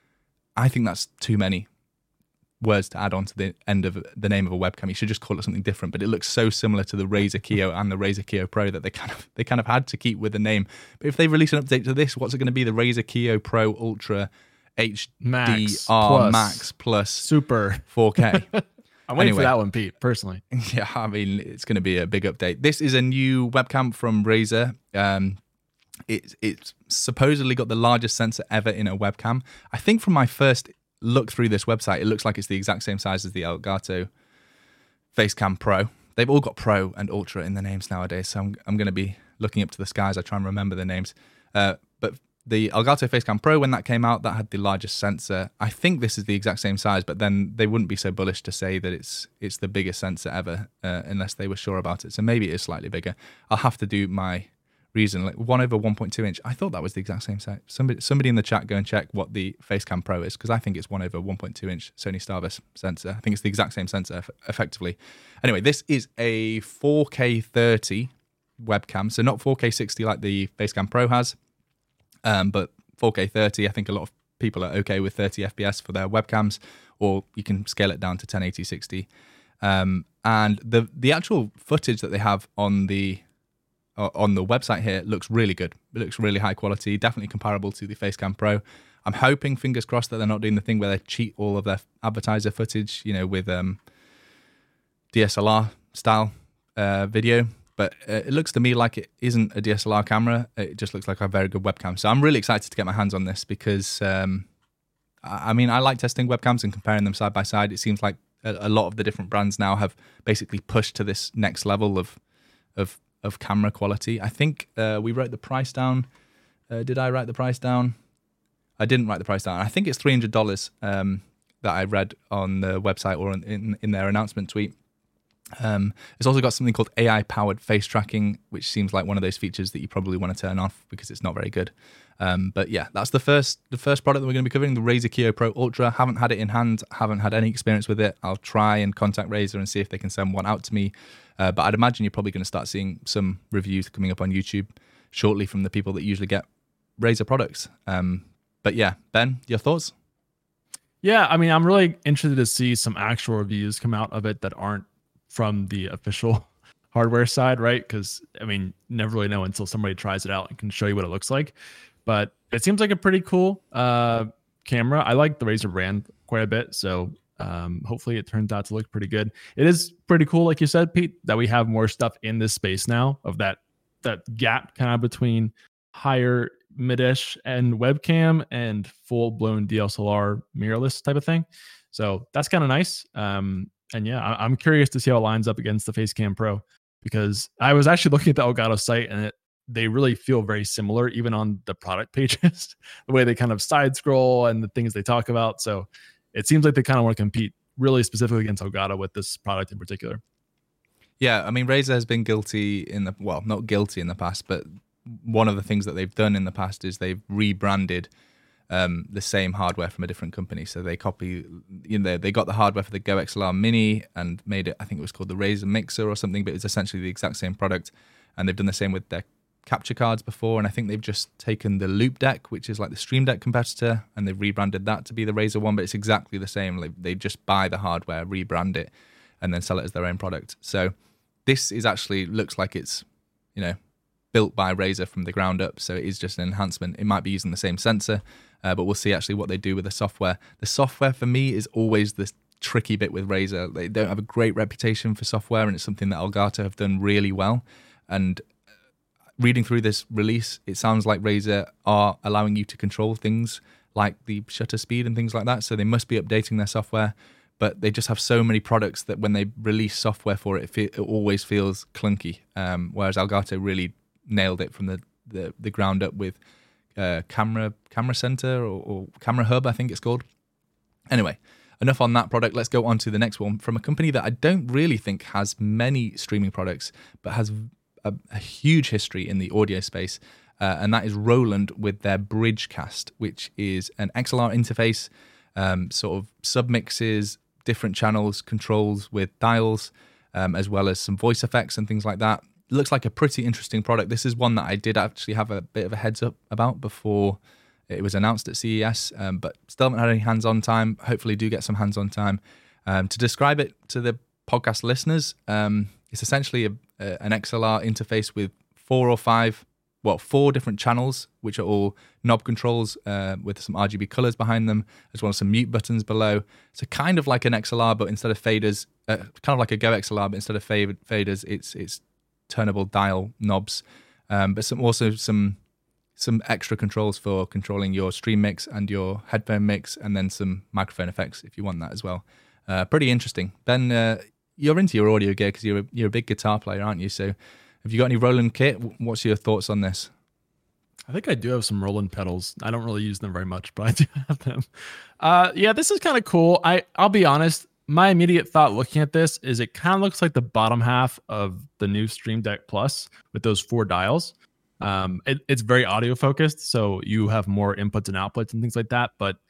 I think that's too many words to add on to the end of the name of a webcam. You should just call it something different, but it looks so similar to the Razer Kiyo and the Razer Kiyo Pro that they kind of they kind of had to keep with the name. But if they release an update to this, what's it going to be? The Razer Kiyo Pro Ultra H D R Max Plus, Max Plus Super four K. I'm waiting Anyway. for that one, Pete, personally. Yeah, I mean, it's going to be a big update. This is a new webcam from Razer. Um, it, it's supposedly got the largest sensor ever in a webcam. I think from my first look through this website, it looks like it's the exact same size as the Elgato Facecam Pro. They've all got Pro and Ultra in the names nowadays, so I'm, I'm going to be looking up to the skies. I try and remember the names. Uh, but the Elgato Facecam Pro, when that came out, that had the largest sensor. I think this is the exact same size, but then they wouldn't be so bullish to say that it's it's the biggest sensor ever uh, unless they were sure about it. So maybe it is slightly bigger. I'll have to do my reason, like one over one point two inch. I thought that was the exact same size. Somebody, somebody in the chat, go and check what the Facecam Pro is, because I think it's one over one point two inch Sony Starburst sensor. I think it's the exact same sensor, eff- effectively. Anyway, this is a four K thirty webcam, so not four K sixty like the Facecam Pro has, um, but four K thirty. I think a lot of people are okay with thirty F P S for their webcams, or you can scale it down to ten eighty sixty. Um, and the the actual footage that they have on the on the website here looks really good. It looks really high quality, definitely comparable to the Facecam Pro. I'm hoping, fingers crossed, that they're not doing the thing where they cheat all of their advertiser footage, you know, with um, D S L R style uh, video. But uh, it looks to me like it isn't a D S L R camera. It just looks like a very good webcam. So I'm really excited to get my hands on this because, um, I mean, I like testing webcams and comparing them side by side. It seems like a, a lot of the different brands now have basically pushed to this next level of of of camera quality. I think uh, we wrote the price down. Uh, did I write the price down? I didn't write the price down. I think it's three hundred dollars um, that I read on the website or in, in their announcement tweet. Um, it's also got something called A I-powered face tracking, which seems like one of those features that you probably want to turn off because it's not very good. Um, but yeah, that's the first the first product that we're going to be covering, the Razer Kiyo Pro Ultra. Haven't had it in hand, haven't had any experience with it. I'll try and contact Razer and see if they can send one out to me. Uh, but I'd imagine you're probably going to start seeing some reviews coming up on YouTube shortly from the people that usually get Razer products. Um, but yeah, Ben, your thoughts? Yeah, I mean, I'm really interested to see some actual reviews come out of it that aren't from the official hardware side, right? Because, I mean, never really know until somebody tries it out and can show you what it looks like. But it seems like a pretty cool uh, camera. I like the Razer brand quite a bit, so um, hopefully it turns out to look pretty good. It is pretty cool, like you said, Pete, that we have more stuff in this space now of that that gap kind of between higher mid-ish and webcam and full-blown D S L R mirrorless type of thing. So that's kind of nice. Um, and yeah, I, I'm curious to see how it lines up against the Facecam Pro, because I was actually looking at the Elgato site and it, they really feel very similar, even on the product pages, the way they kind of side scroll and the things they talk about. So it seems like they kind of want to compete really specifically against Elgato with this product in particular. Yeah, I mean, Razer has been guilty in the, well, not guilty in the past, but one of the things that they've done in the past is they've rebranded um, the same hardware from a different company. So they copy, you know, they got the hardware for the Go X L R Mini and made it, I think it was called the Razer Mixer or something, but it's essentially the exact same product. And they've done the same with their capture cards before. And I think they've just taken the Loop Deck, which is like the Stream Deck competitor, and they've rebranded that to be the Razer one, but it's exactly the same. Like, they just buy the hardware, rebrand it, and then sell it as their own product. So this is actually, looks like it's, you know, built by Razer from the ground up. So it is just an enhancement. It might be using the same sensor, uh, but we'll see actually what they do with the software. The software for me is always the tricky bit with Razer. They don't have a great reputation for software, and it's something that Elgato have done really well. And reading through this release, it sounds like Razer are allowing you to control things like the shutter speed and things like that. So they must be updating their software, but they just have so many products that when they release software for it, it, fe- it always feels clunky. Um, whereas Elgato really nailed it from the, the, the ground up with uh, camera camera center or, or camera hub, I think it's called. Anyway, enough on that product. Let's go on to the next one from a company that I don't really think has many streaming products, but has a, a huge history in the audio space. Uh, and that is Roland with their Bridgecast, which is an X L R interface, um, sort of submixes, different channels, controls with dials, um, as well as some voice effects and things like that. It looks like a pretty interesting product. This is one that I did actually have a bit of a heads up about before it was announced at C E S, um, but still haven't had any hands-on time. Hopefully do get some hands-on time. Um, to describe it to the podcast listeners, um, it's essentially a, a, an X L R interface with four or five, well, four different channels, which are all knob controls uh, with some R G B colors behind them, as well as some mute buttons below. So kind of like an X L R, but instead of faders, uh, kind of like a Go X L R, but instead of faders, it's it's turnable dial knobs, um, but some also some some extra controls for controlling your stream mix and your headphone mix, and then some microphone effects if you want that as well. Uh, pretty interesting. Ben, uh, you're into your audio gear because you're a, you're a big guitar player, aren't you? So have you got any Roland kit? What's your thoughts on this? I think I do have some Roland pedals. I don't really use them very much, but I do have them. Uh, yeah, this is kind of cool. I, I'll be honest. My immediate thought looking at this is it kind of looks like the bottom half of the new Stream Deck Plus with those four dials. Um, it, it's very audio focused, so you have more inputs and outputs and things like that. But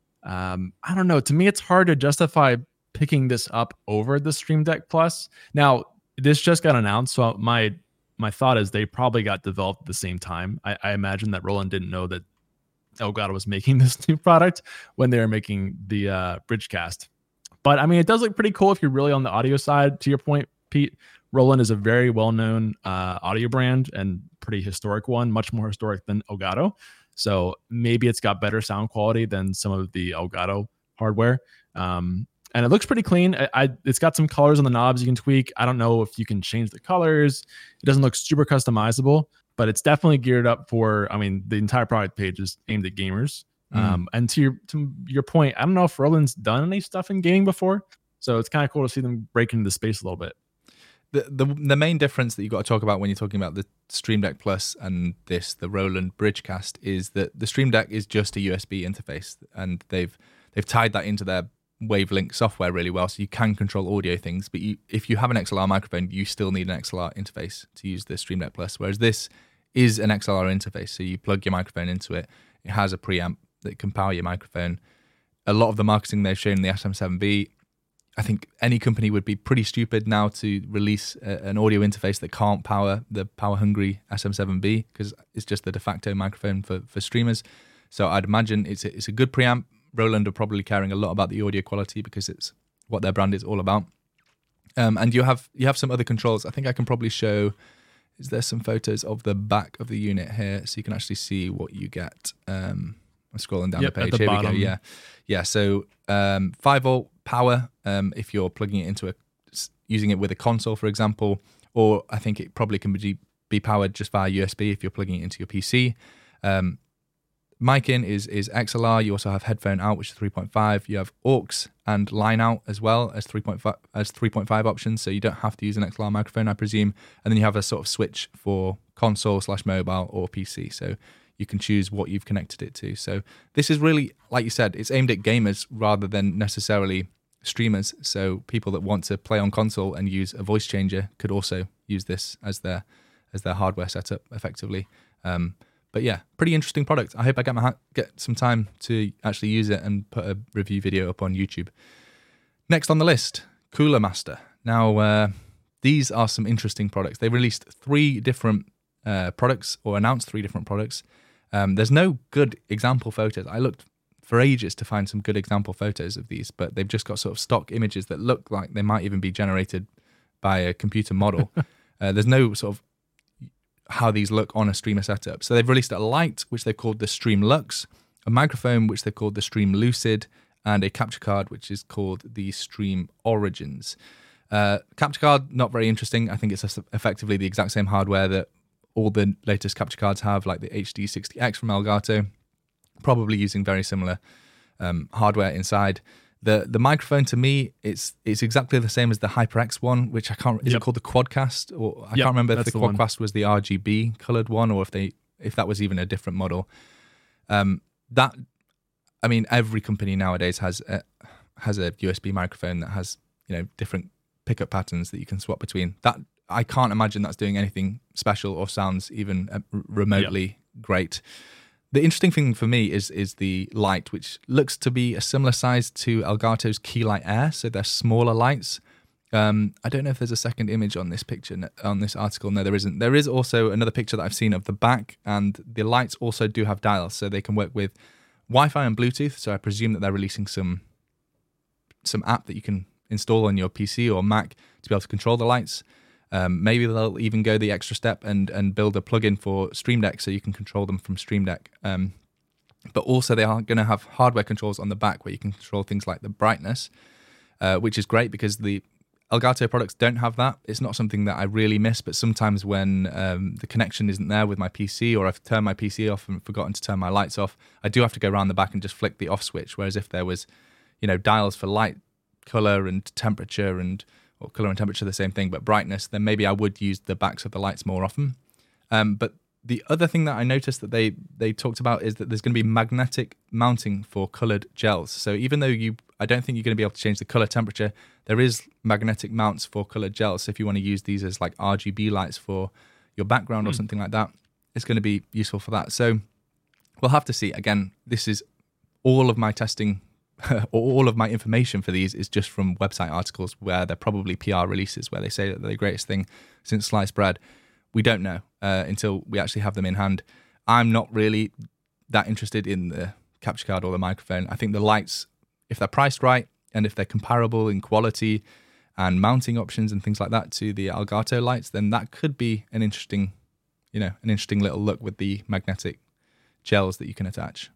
um, I don't know. To me, it's hard to justify picking this up over the Stream Deck Plus. Now, this just got announced, so my my thought is they probably got developed at the same time. I, I imagine that Roland didn't know that Elgato was making this new product when they were making the uh, Bridgecast. But I mean, it does look pretty cool if you're really on the audio side. To your point, Pete, Roland is a very well-known uh, audio brand and pretty historic one, much more historic than Elgato. So maybe it's got better sound quality than some of the Elgato hardware. Um, and it looks pretty clean. I, I, it's got some colors on the knobs you can tweak. I don't know if you can change the colors. It doesn't look super customizable, but it's definitely geared up for, I mean, the entire product page is aimed at gamers. Mm. Um, and to your to your point, I don't know if Roland's done any stuff in gaming before, so it's kind of cool to see them break into the space a little bit. The, the the main difference that you've got to talk about when you're talking about the Stream Deck Plus and this, the Roland Bridgecast, is that the Stream Deck is just a U S B interface, and they've they've tied that into their Wavelink software really well, so you can control audio things. But you, if you have an X L R microphone, you still need an X L R interface to use the Stream Deck Plus. Whereas this is an X L R interface, so you plug your microphone into it. It has a preamp that can power your microphone. A lot of the marketing they've shown in the S M seven B, I think any company would be pretty stupid now to release a, an audio interface that can't power the power-hungry S M seven B, because it's just the de facto microphone for, for streamers. So I'd imagine it's a, it's a good preamp. Roland are probably caring a lot about the audio quality because it's what their brand is all about. Um, and you have you have some other controls. I think I can probably show, is there some photos of the back of the unit here so you can actually see what you get. Um, I'm scrolling down yep, the page. The Here bottom. we go. Yeah. Yeah. So um, five volt power um, if you're plugging it into a, using it with a console, for example, or I think it probably can be, be powered just via U S B if you're plugging it into your P C. Um, mic in is is X L R. You also have headphone out, which is three point five. You have aux and line out as well as three point five as three point five options. So you don't have to use an X L R microphone, I presume. And then you have a sort of switch for console slash mobile or P C. So you can choose what you've connected it to. So this is really, like you said, it's aimed at gamers rather than necessarily streamers. So people that want to play on console and use a voice changer could also use this as their as their hardware setup effectively. Um, but yeah, pretty interesting product. I hope I get my ha- get some time to actually use it and put a review video up on YouTube. Next on the list, Cooler Master. Now uh, these are some interesting products. They released three different uh, products or announced three different products. Um, there's no good example photos. I looked for ages to find some good example photos of these, but they've just got sort of stock images that look like they might even be generated by a computer model. uh, there's no sort of how these look on a streamer setup. So they've released a light, which they've called the Stream Lux, a microphone, which they've called the Stream Lucid, and a capture card, which is called the Stream Origins. Uh, capture card, not very interesting. I think it's effectively the exact same hardware that all the latest capture cards have, like the H D sixty X from Elgato, probably using very similar um, hardware inside. The the microphone, to me, it's it's exactly the same as the HyperX one, which I can't. Is Yep. it called the Quadcast? Or I Yep, can't remember if that's the the one. Quadcast was the R G B colored one, or if they if that was even a different model. Um, that I mean, every company nowadays has a, has a U S B microphone that has, you know, different pickup patterns that you can swap between. That I can't imagine that's doing anything special or sounds even uh, remotely great. The interesting thing for me is is the light, which looks to be a similar size to Elgato's Keylight Air, so they're smaller lights. Um, I don't know if there's a second image on this picture, on this article. No, there isn't. There is also another picture that I've seen of the back, and the lights also do have dials, so they can work with Wi-Fi and Bluetooth. So I presume that they're releasing some some app that you can install on your P C or Mac to be able to control the lights. Um, maybe they'll even go the extra step and and build a plugin for Stream Deck so you can control them from Stream Deck. Um, but also they are going to have hardware controls on the back where you can control things like the brightness, uh, which is great because the Elgato products don't have that. It's not something that I really miss, but sometimes when um, the connection isn't there with my P C, or I've turned my P C off and forgotten to turn my lights off, I do have to go around the back and just flick the off switch. Whereas if there was, you know, dials for light, color, and temperature, and or color and temperature the same thing, but brightness, then maybe I would use the backs of the lights more often. Um, but the other thing that I noticed that they they talked about is that there's going to be magnetic mounting for colored gels. So even though you, I don't think you're going to be able to change the color temperature, there is magnetic mounts for colored gels. So if you want to use these as like R G B lights for your background or Mm. something like that, it's going to be useful for that. So we'll have to see. Again, this is all of my testing, all of my information for these is just from website articles where they're probably P R releases where they say that they're the greatest thing since sliced bread. We don't know uh, until we actually have them in hand. I'm not really that interested in the capture card or the microphone. I think the lights, if they're priced right and if they're comparable in quality and mounting options and things like that to the Elgato lights, then that could be an interesting, you know, an interesting little look with the magnetic gels that you can attach.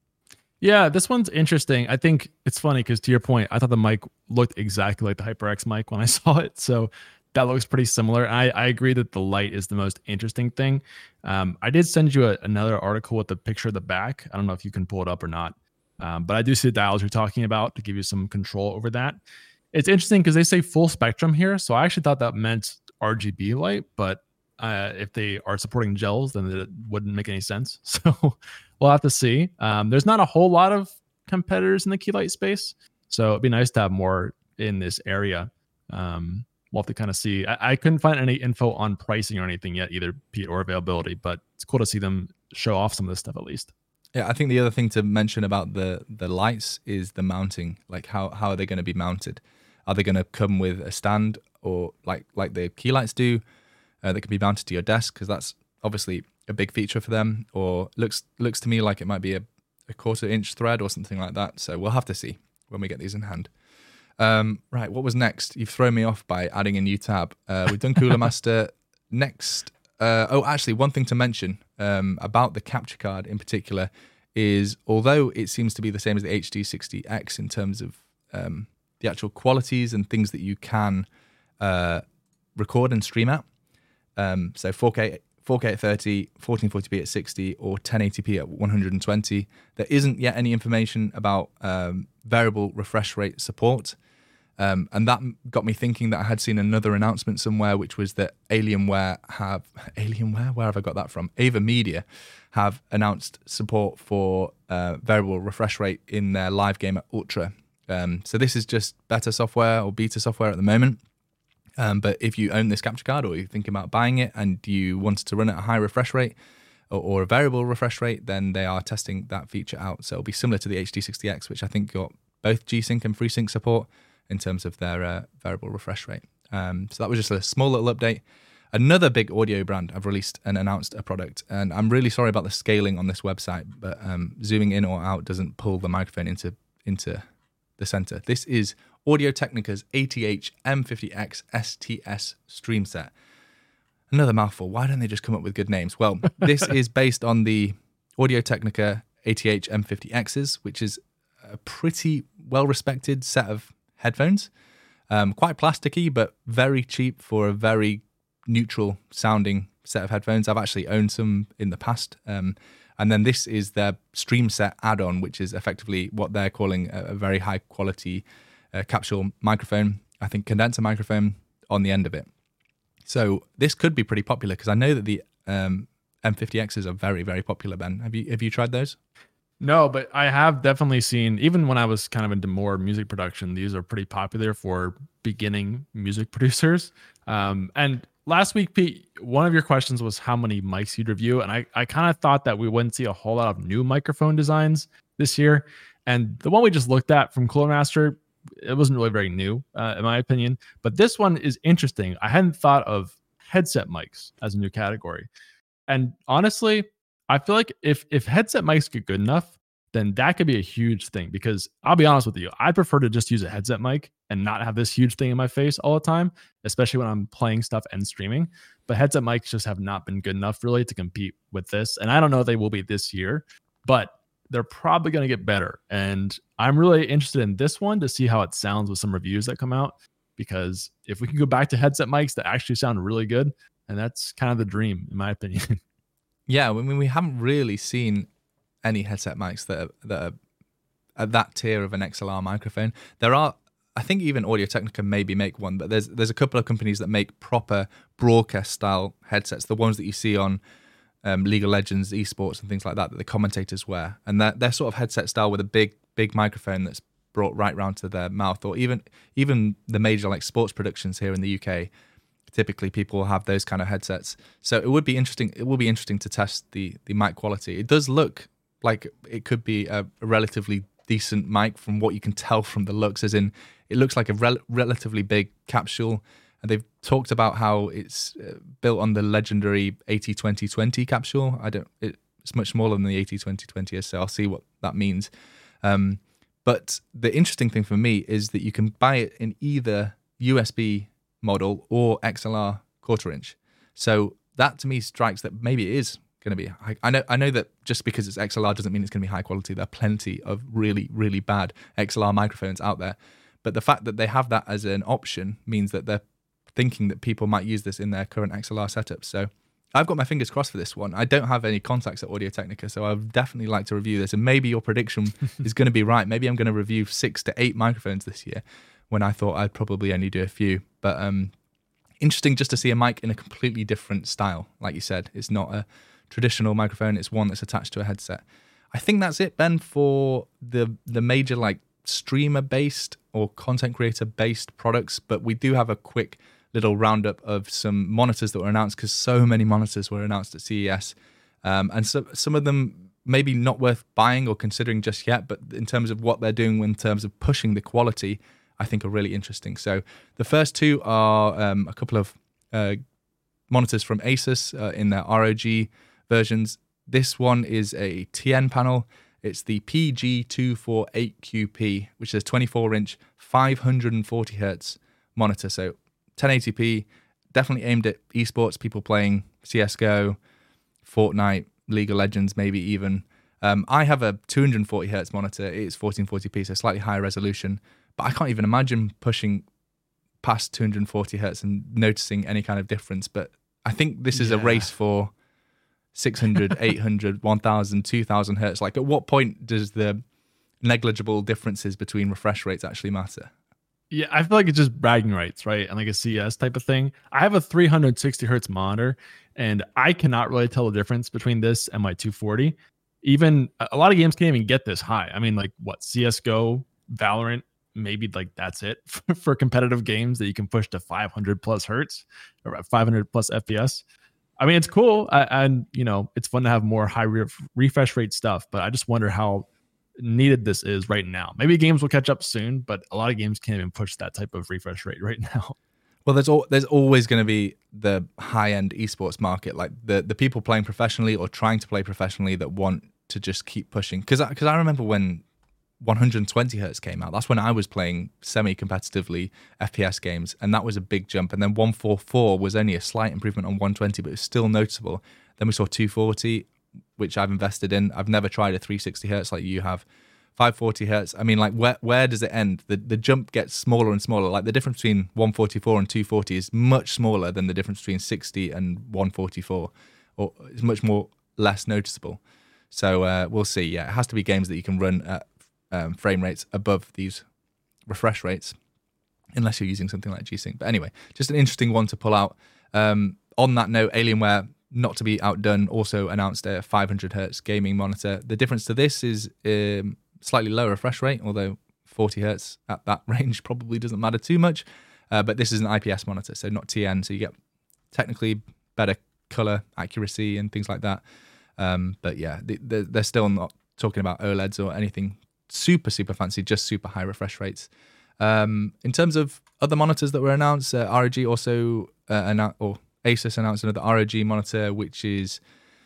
Yeah, this one's interesting. I think it's funny because to your point, I thought the mic looked exactly like the HyperX mic when I saw it. So that looks pretty similar. I, I agree that the light is the most interesting thing. Um, I did send you a, another article with the picture of the back. I don't know if you can pull it up or not. Um, but I do see the dials you're talking about to give you some control over that. It's interesting because they say full spectrum here. So I actually thought that meant R G B light, but uh, if they are supporting gels, then it wouldn't make any sense. So we'll have to see. Um, there's not a whole lot of competitors in the key light space. So it'd be nice to have more in this area. Um, we'll have to kind of see. I, I couldn't find any info on pricing or anything yet, either Pete or availability, but it's cool to see them show off some of this stuff at least. Yeah, I think the other thing to mention about the the lights is the mounting. Like how how are they going to be mounted? Are they going to come with a stand or like like the key lights do? Uh, that can be mounted to your desk because that's obviously a big feature for them. Or looks looks to me like it might be a, a quarter inch thread or something like that. So we'll have to see when we get these in hand. Um, right, what was next? You've thrown me off by adding a new tab. Uh, we've done Cooler Master. Next, uh, oh, actually, one thing to mention um, about the capture card in particular is, although it seems to be the same as the H D sixty X in terms of um, the actual qualities and things that you can uh, record and stream at, um, so four K, four K at thirty, fourteen forty p at sixty, or ten eighty p at one hundred twenty. There isn't yet any information about um, variable refresh rate support. Um, and that got me thinking that I had seen another announcement somewhere, which was that Alienware have... Alienware? Where have I got that from? Ava Media have announced support for uh, variable refresh rate in their live game at Ultra. Um, so this is just beta software or beta software at the moment. Um, but if you own this capture card or you're thinking about buying it and you wanted to run at a high refresh rate or, or a variable refresh rate, then they are testing that feature out. So it'll be similar to the H D sixty X, which I think got both G-Sync and FreeSync support in terms of their uh, variable refresh rate. Um, so that was just a small little update. Another big audio brand have released and announced a product, and I'm really sorry about the scaling on this website, but um, zooming in or out doesn't pull the microphone into into the center. This is Audio-Technica's A T H M fifty X S T S stream set. Another mouthful. Why don't they just come up with good names? Well, this is based on the Audio-Technica A T H M fifty X's, which is a pretty well-respected set of headphones. Um, quite plasticky, but very cheap for a very neutral sounding set of headphones. I've actually owned some in the past. Um, and then this is their stream set add-on, which is effectively what they're calling a, a very high quality uh, capsule microphone, I think condenser microphone on the end of it. So this could be pretty popular because I know that the um, M fifty X's are very, very popular, Ben. Have you have you tried those? No, but I have definitely seen, even when I was kind of into more music production, these are pretty popular for beginning music producers. Um, and last week, Pete, one of your questions was how many mics you'd review. And I, I kind of thought that we wouldn't see a whole lot of new microphone designs this year. And the one we just looked at from Cooler Master, it wasn't really very new, uh, in my opinion. But this one is interesting. I hadn't thought of headset mics as a new category. And honestly, I feel like if if headset mics get good enough, then that could be a huge thing. Because I'll be honest with you, I prefer to just use a headset mic and not have this huge thing in my face all the time, especially when I'm playing stuff and streaming. But headset mics just have not been good enough really to compete with this. And I don't know if they will be this year, but they're probably going to get better. And I'm really interested in this one to see how it sounds with some reviews that come out. Because if we can go back to headset mics that actually sound really good, and that's kind of the dream, in my opinion. Yeah, I mean, we haven't really seen any headset mics that are, that are at that tier of an X L R microphone. There are, I think even Audio-Technica maybe make one, but there's there's a couple of companies that make proper broadcast style headsets, the ones that you see on um, League of Legends, esports and things like that, that the commentators wear. And they're, they're sort of headset style with a big, big microphone that's brought right round to their mouth, or even even the major like sports productions here in the U K. Typically, people have those kind of headsets, so it would be interesting. It will be interesting to test the the mic quality. It does look like it could be a, a relatively decent mic from what you can tell from the looks. As in, it looks like a rel- relatively big capsule, and they've talked about how it's uh, built on the legendary A T twenty twenty capsule. I don't. It, it's much smaller than the A T twenty twenty is, so I'll see what that means. Um, but the interesting thing for me is that you can buy it in either U S B model or X L R quarter inch. So that to me strikes that maybe it is going to be high. I know I know that just because it's X L R doesn't mean it's going to be high quality. There are plenty of really, really bad X L R microphones out there. But the fact that they have that as an option means that they're thinking that people might use this in their current X L R setups. So I've got my fingers crossed for this one. I don't have any contacts at Audio-Technica, so I would definitely like to review this. And maybe your prediction is going to be right. Maybe I'm going to review six to eight microphones this year, when I thought I'd probably only do a few. But um, interesting just to see a mic in a completely different style. Like you said, it's not a traditional microphone. It's one that's attached to a headset. I think that's it, Ben, for the the major like streamer-based or content creator-based products. But we do have a quick little roundup of some monitors that were announced, because so many monitors were announced at C E S. Um, and so some of them maybe not worth buying or considering just yet, but in terms of what they're doing in terms of pushing the quality, I think are really interesting. So the first two are um, a couple of uh, monitors from Asus uh, in their R O G versions. This one is a T N panel. It's the P G two forty-eight Q P, which is a twenty-four inch, five hundred forty hertz monitor. So ten eighty p, definitely aimed at esports, people playing C S G O, Fortnite, League of Legends, maybe even. Um, I have a two hundred forty hertz monitor. It's fourteen forty p, so slightly higher resolution. But I can't even imagine pushing past two hundred forty hertz and noticing any kind of difference. But I think this is yeah. a race for six hundred, eight hundred, one thousand, two thousand hertz. Like, at what point does the negligible differences between refresh rates actually matter? Yeah, I feel like it's just bragging rights, right? And like a C S type of thing. I have a three hundred sixty hertz monitor, and I cannot really tell the difference between this and my two forty. Even a lot of games can't even get this high. I mean, like what, C S G O, Valorant, maybe like that's it for, for competitive games that you can push to five hundred plus hertz or five hundred plus F P S. I mean, it's cool, I, and you know, it's fun to have more high re- refresh rate stuff. But I just wonder how needed this is right now. Maybe games will catch up soon, but a lot of games can't even push that type of refresh rate right now. Well, there's al- there's always going to be the high end esports market, like the the people playing professionally or trying to play professionally that want to just keep pushing. Because because I, I remember when one hundred twenty hertz came out, that's when I was playing semi-competitively F P S games, and that was a big jump. And then one forty-four was only a slight improvement on one twenty, but it was still noticeable. Then we saw two forty, which I've invested in. I've never tried a three sixty hertz like you have. five forty hertz. I mean, like, where where does it end? The the jump gets smaller and smaller. Like, the difference between one forty-four and two forty is much smaller than the difference between sixty and one forty-four, or it's much more less noticeable. So uh, we'll see. Yeah, it has to be games that you can run at um, frame rates above these refresh rates, unless you're using something like G-Sync. But anyway, just an interesting one to pull out. Um, on that note, Alienware, not to be outdone, also announced a five hundred hertz gaming monitor. The difference to this is um, slightly lower refresh rate, although forty hertz at that range probably doesn't matter too much. Uh, but this is an I P S monitor, so not T N, so you get technically better color accuracy and things like that. Um, but yeah, they, they're still not talking about OLEDs or anything super, super fancy, just super high refresh rates. Um, in terms of other monitors that were announced, uh, R O G also uh, announced, or Asus announced another R O G monitor, which is,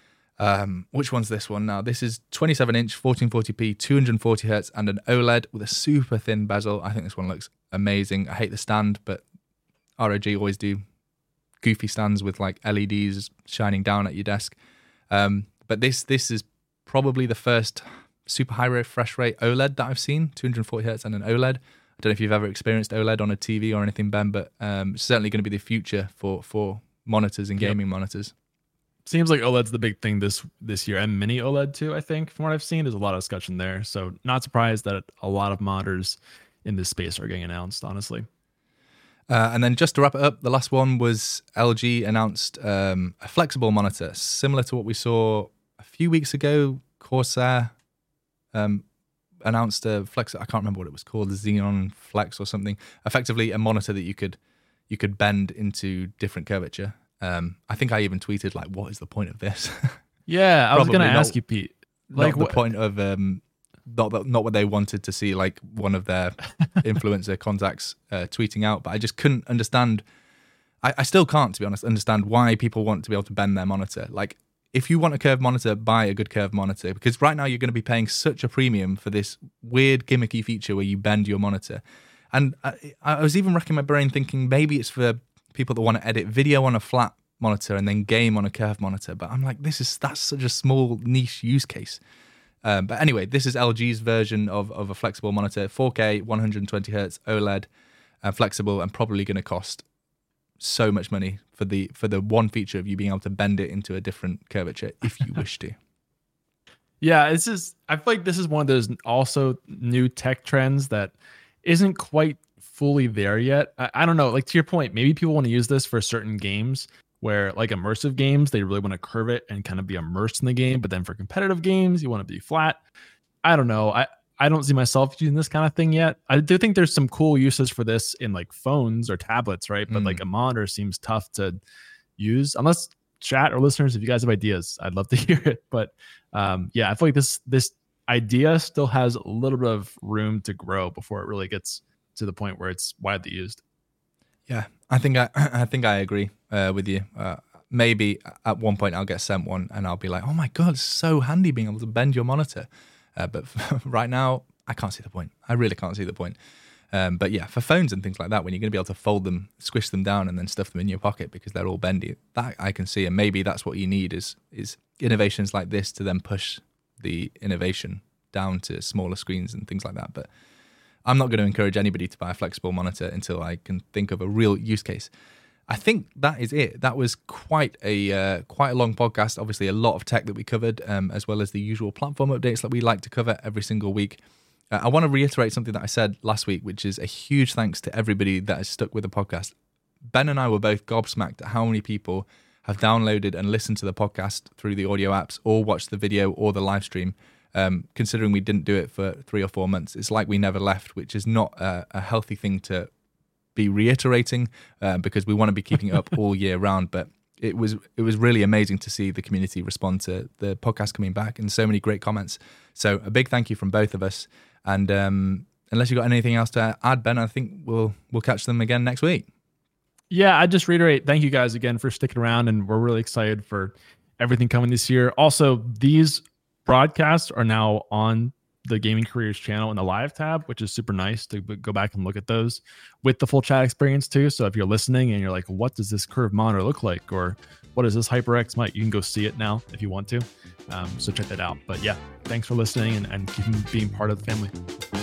um, which one's this one now? This is twenty-seven inch, fourteen forty p, two hundred forty hertz, and an OLED with a super thin bezel. I think this one looks amazing. I hate the stand, but R O G always do goofy stands with like L E Ds shining down at your desk. Um, but this this is probably the first super high refresh rate OLED that I've seen, two hundred forty hertz and an OLED. I don't know if you've ever experienced OLED on a T V or anything, Ben, but um, it's certainly going to be the future for for monitors and gaming yep. monitors. Seems like OLED's the big thing this this year, and mini OLED too, I think. From what I've seen, there's a lot of discussion there. So not surprised that a lot of monitors in this space are getting announced, honestly. Uh, and then just to wrap it up, the last one was L G announced um, a flexible monitor, similar to what we saw a few weeks ago. Corsair um, announced a flex. I can't remember what it was called, the Xenon Flex or something. Effectively, a monitor that you could you could bend into different curvature. Um, I think I even tweeted like, "What is the point of this?" Yeah, I was going to ask you, Pete. Like, not the point of um, not not what they wanted to see, like one of their influencer contacts uh, tweeting out. But I just couldn't understand. I, I still can't, to be honest, understand why people want to be able to bend their monitor. Like, if you want a curved monitor, buy a good curved monitor, because right now you're going to be paying such a premium for this weird gimmicky feature where you bend your monitor. And I, I was even racking my brain thinking maybe it's for people that want to edit video on a flat monitor and then game on a curved monitor. But I'm like, this is that's such a small niche use case. Um, but anyway, this is L G's version of, of a flexible monitor, four K, one hundred twenty hertz OLED, uh, flexible, and probably going to cost so much money for the for the one feature of you being able to bend it into a different curvature if you wish to. Yeah, it's just, I feel like this is one of those also new tech trends that isn't quite fully there yet. I, I don't know, like to your point, maybe people want to use this for certain games where, like immersive games, they really want to curve it and kind of be immersed in the game. But then for competitive games, you want to be flat. I don't know. I, I don't see myself using this kind of thing yet. I do think there's some cool uses for this in like phones or tablets, right? But mm. like a monitor seems tough to use, unless chat or listeners, if you guys have ideas, I'd love to hear it. But um, yeah, I feel like this this idea still has a little bit of room to grow before it really gets to the point where it's widely used. Yeah, I think I I think I agree uh, with you. Uh, maybe at one point I'll get sent one and I'll be like, oh my God, it's so handy being able to bend your monitor. Uh, but right now, I can't see the point. I really can't see the point. Um, but yeah, for phones and things like that, when you're going to be able to fold them, squish them down, and then stuff them in your pocket because they're all bendy, that I can see. And maybe that's what you need is is innovations like this to then push the innovation down to smaller screens and things like that. But I'm not going to encourage anybody to buy a flexible monitor until I can think of a real use case. I think that is it. That was quite a uh, quite a long podcast. Obviously, a lot of tech that we covered, um, as well as the usual platform updates that we like to cover every single week. Uh, I want to reiterate something that I said last week, which is a huge thanks to everybody that has stuck with the podcast. Ben and I were both gobsmacked at how many people have downloaded and listened to the podcast through the audio apps, or watched the video or the live stream. Um, considering we didn't do it for three or four months, it's like we never left, which is not a, a healthy thing to be reiterating, uh, because we want to be keeping it up all year round. But it was it was really amazing to see the community respond to the podcast coming back, and so many great comments. So a big thank you from both of us. And um, unless you got anything else to add, Ben, I think we'll we'll catch them again next week. Yeah, I just reiterate, thank you guys again for sticking around, and we're really excited for everything coming this year. Also, these broadcasts are now on the Gaming Careers channel in the live tab, which is super nice to go back and look at those with the full chat experience too. So if you're listening and you're like, what does this curved monitor look like? Or what is this HyperX mic? You can go see it now if you want to. Um, so check that out. But yeah, thanks for listening and, and keeping being part of the family.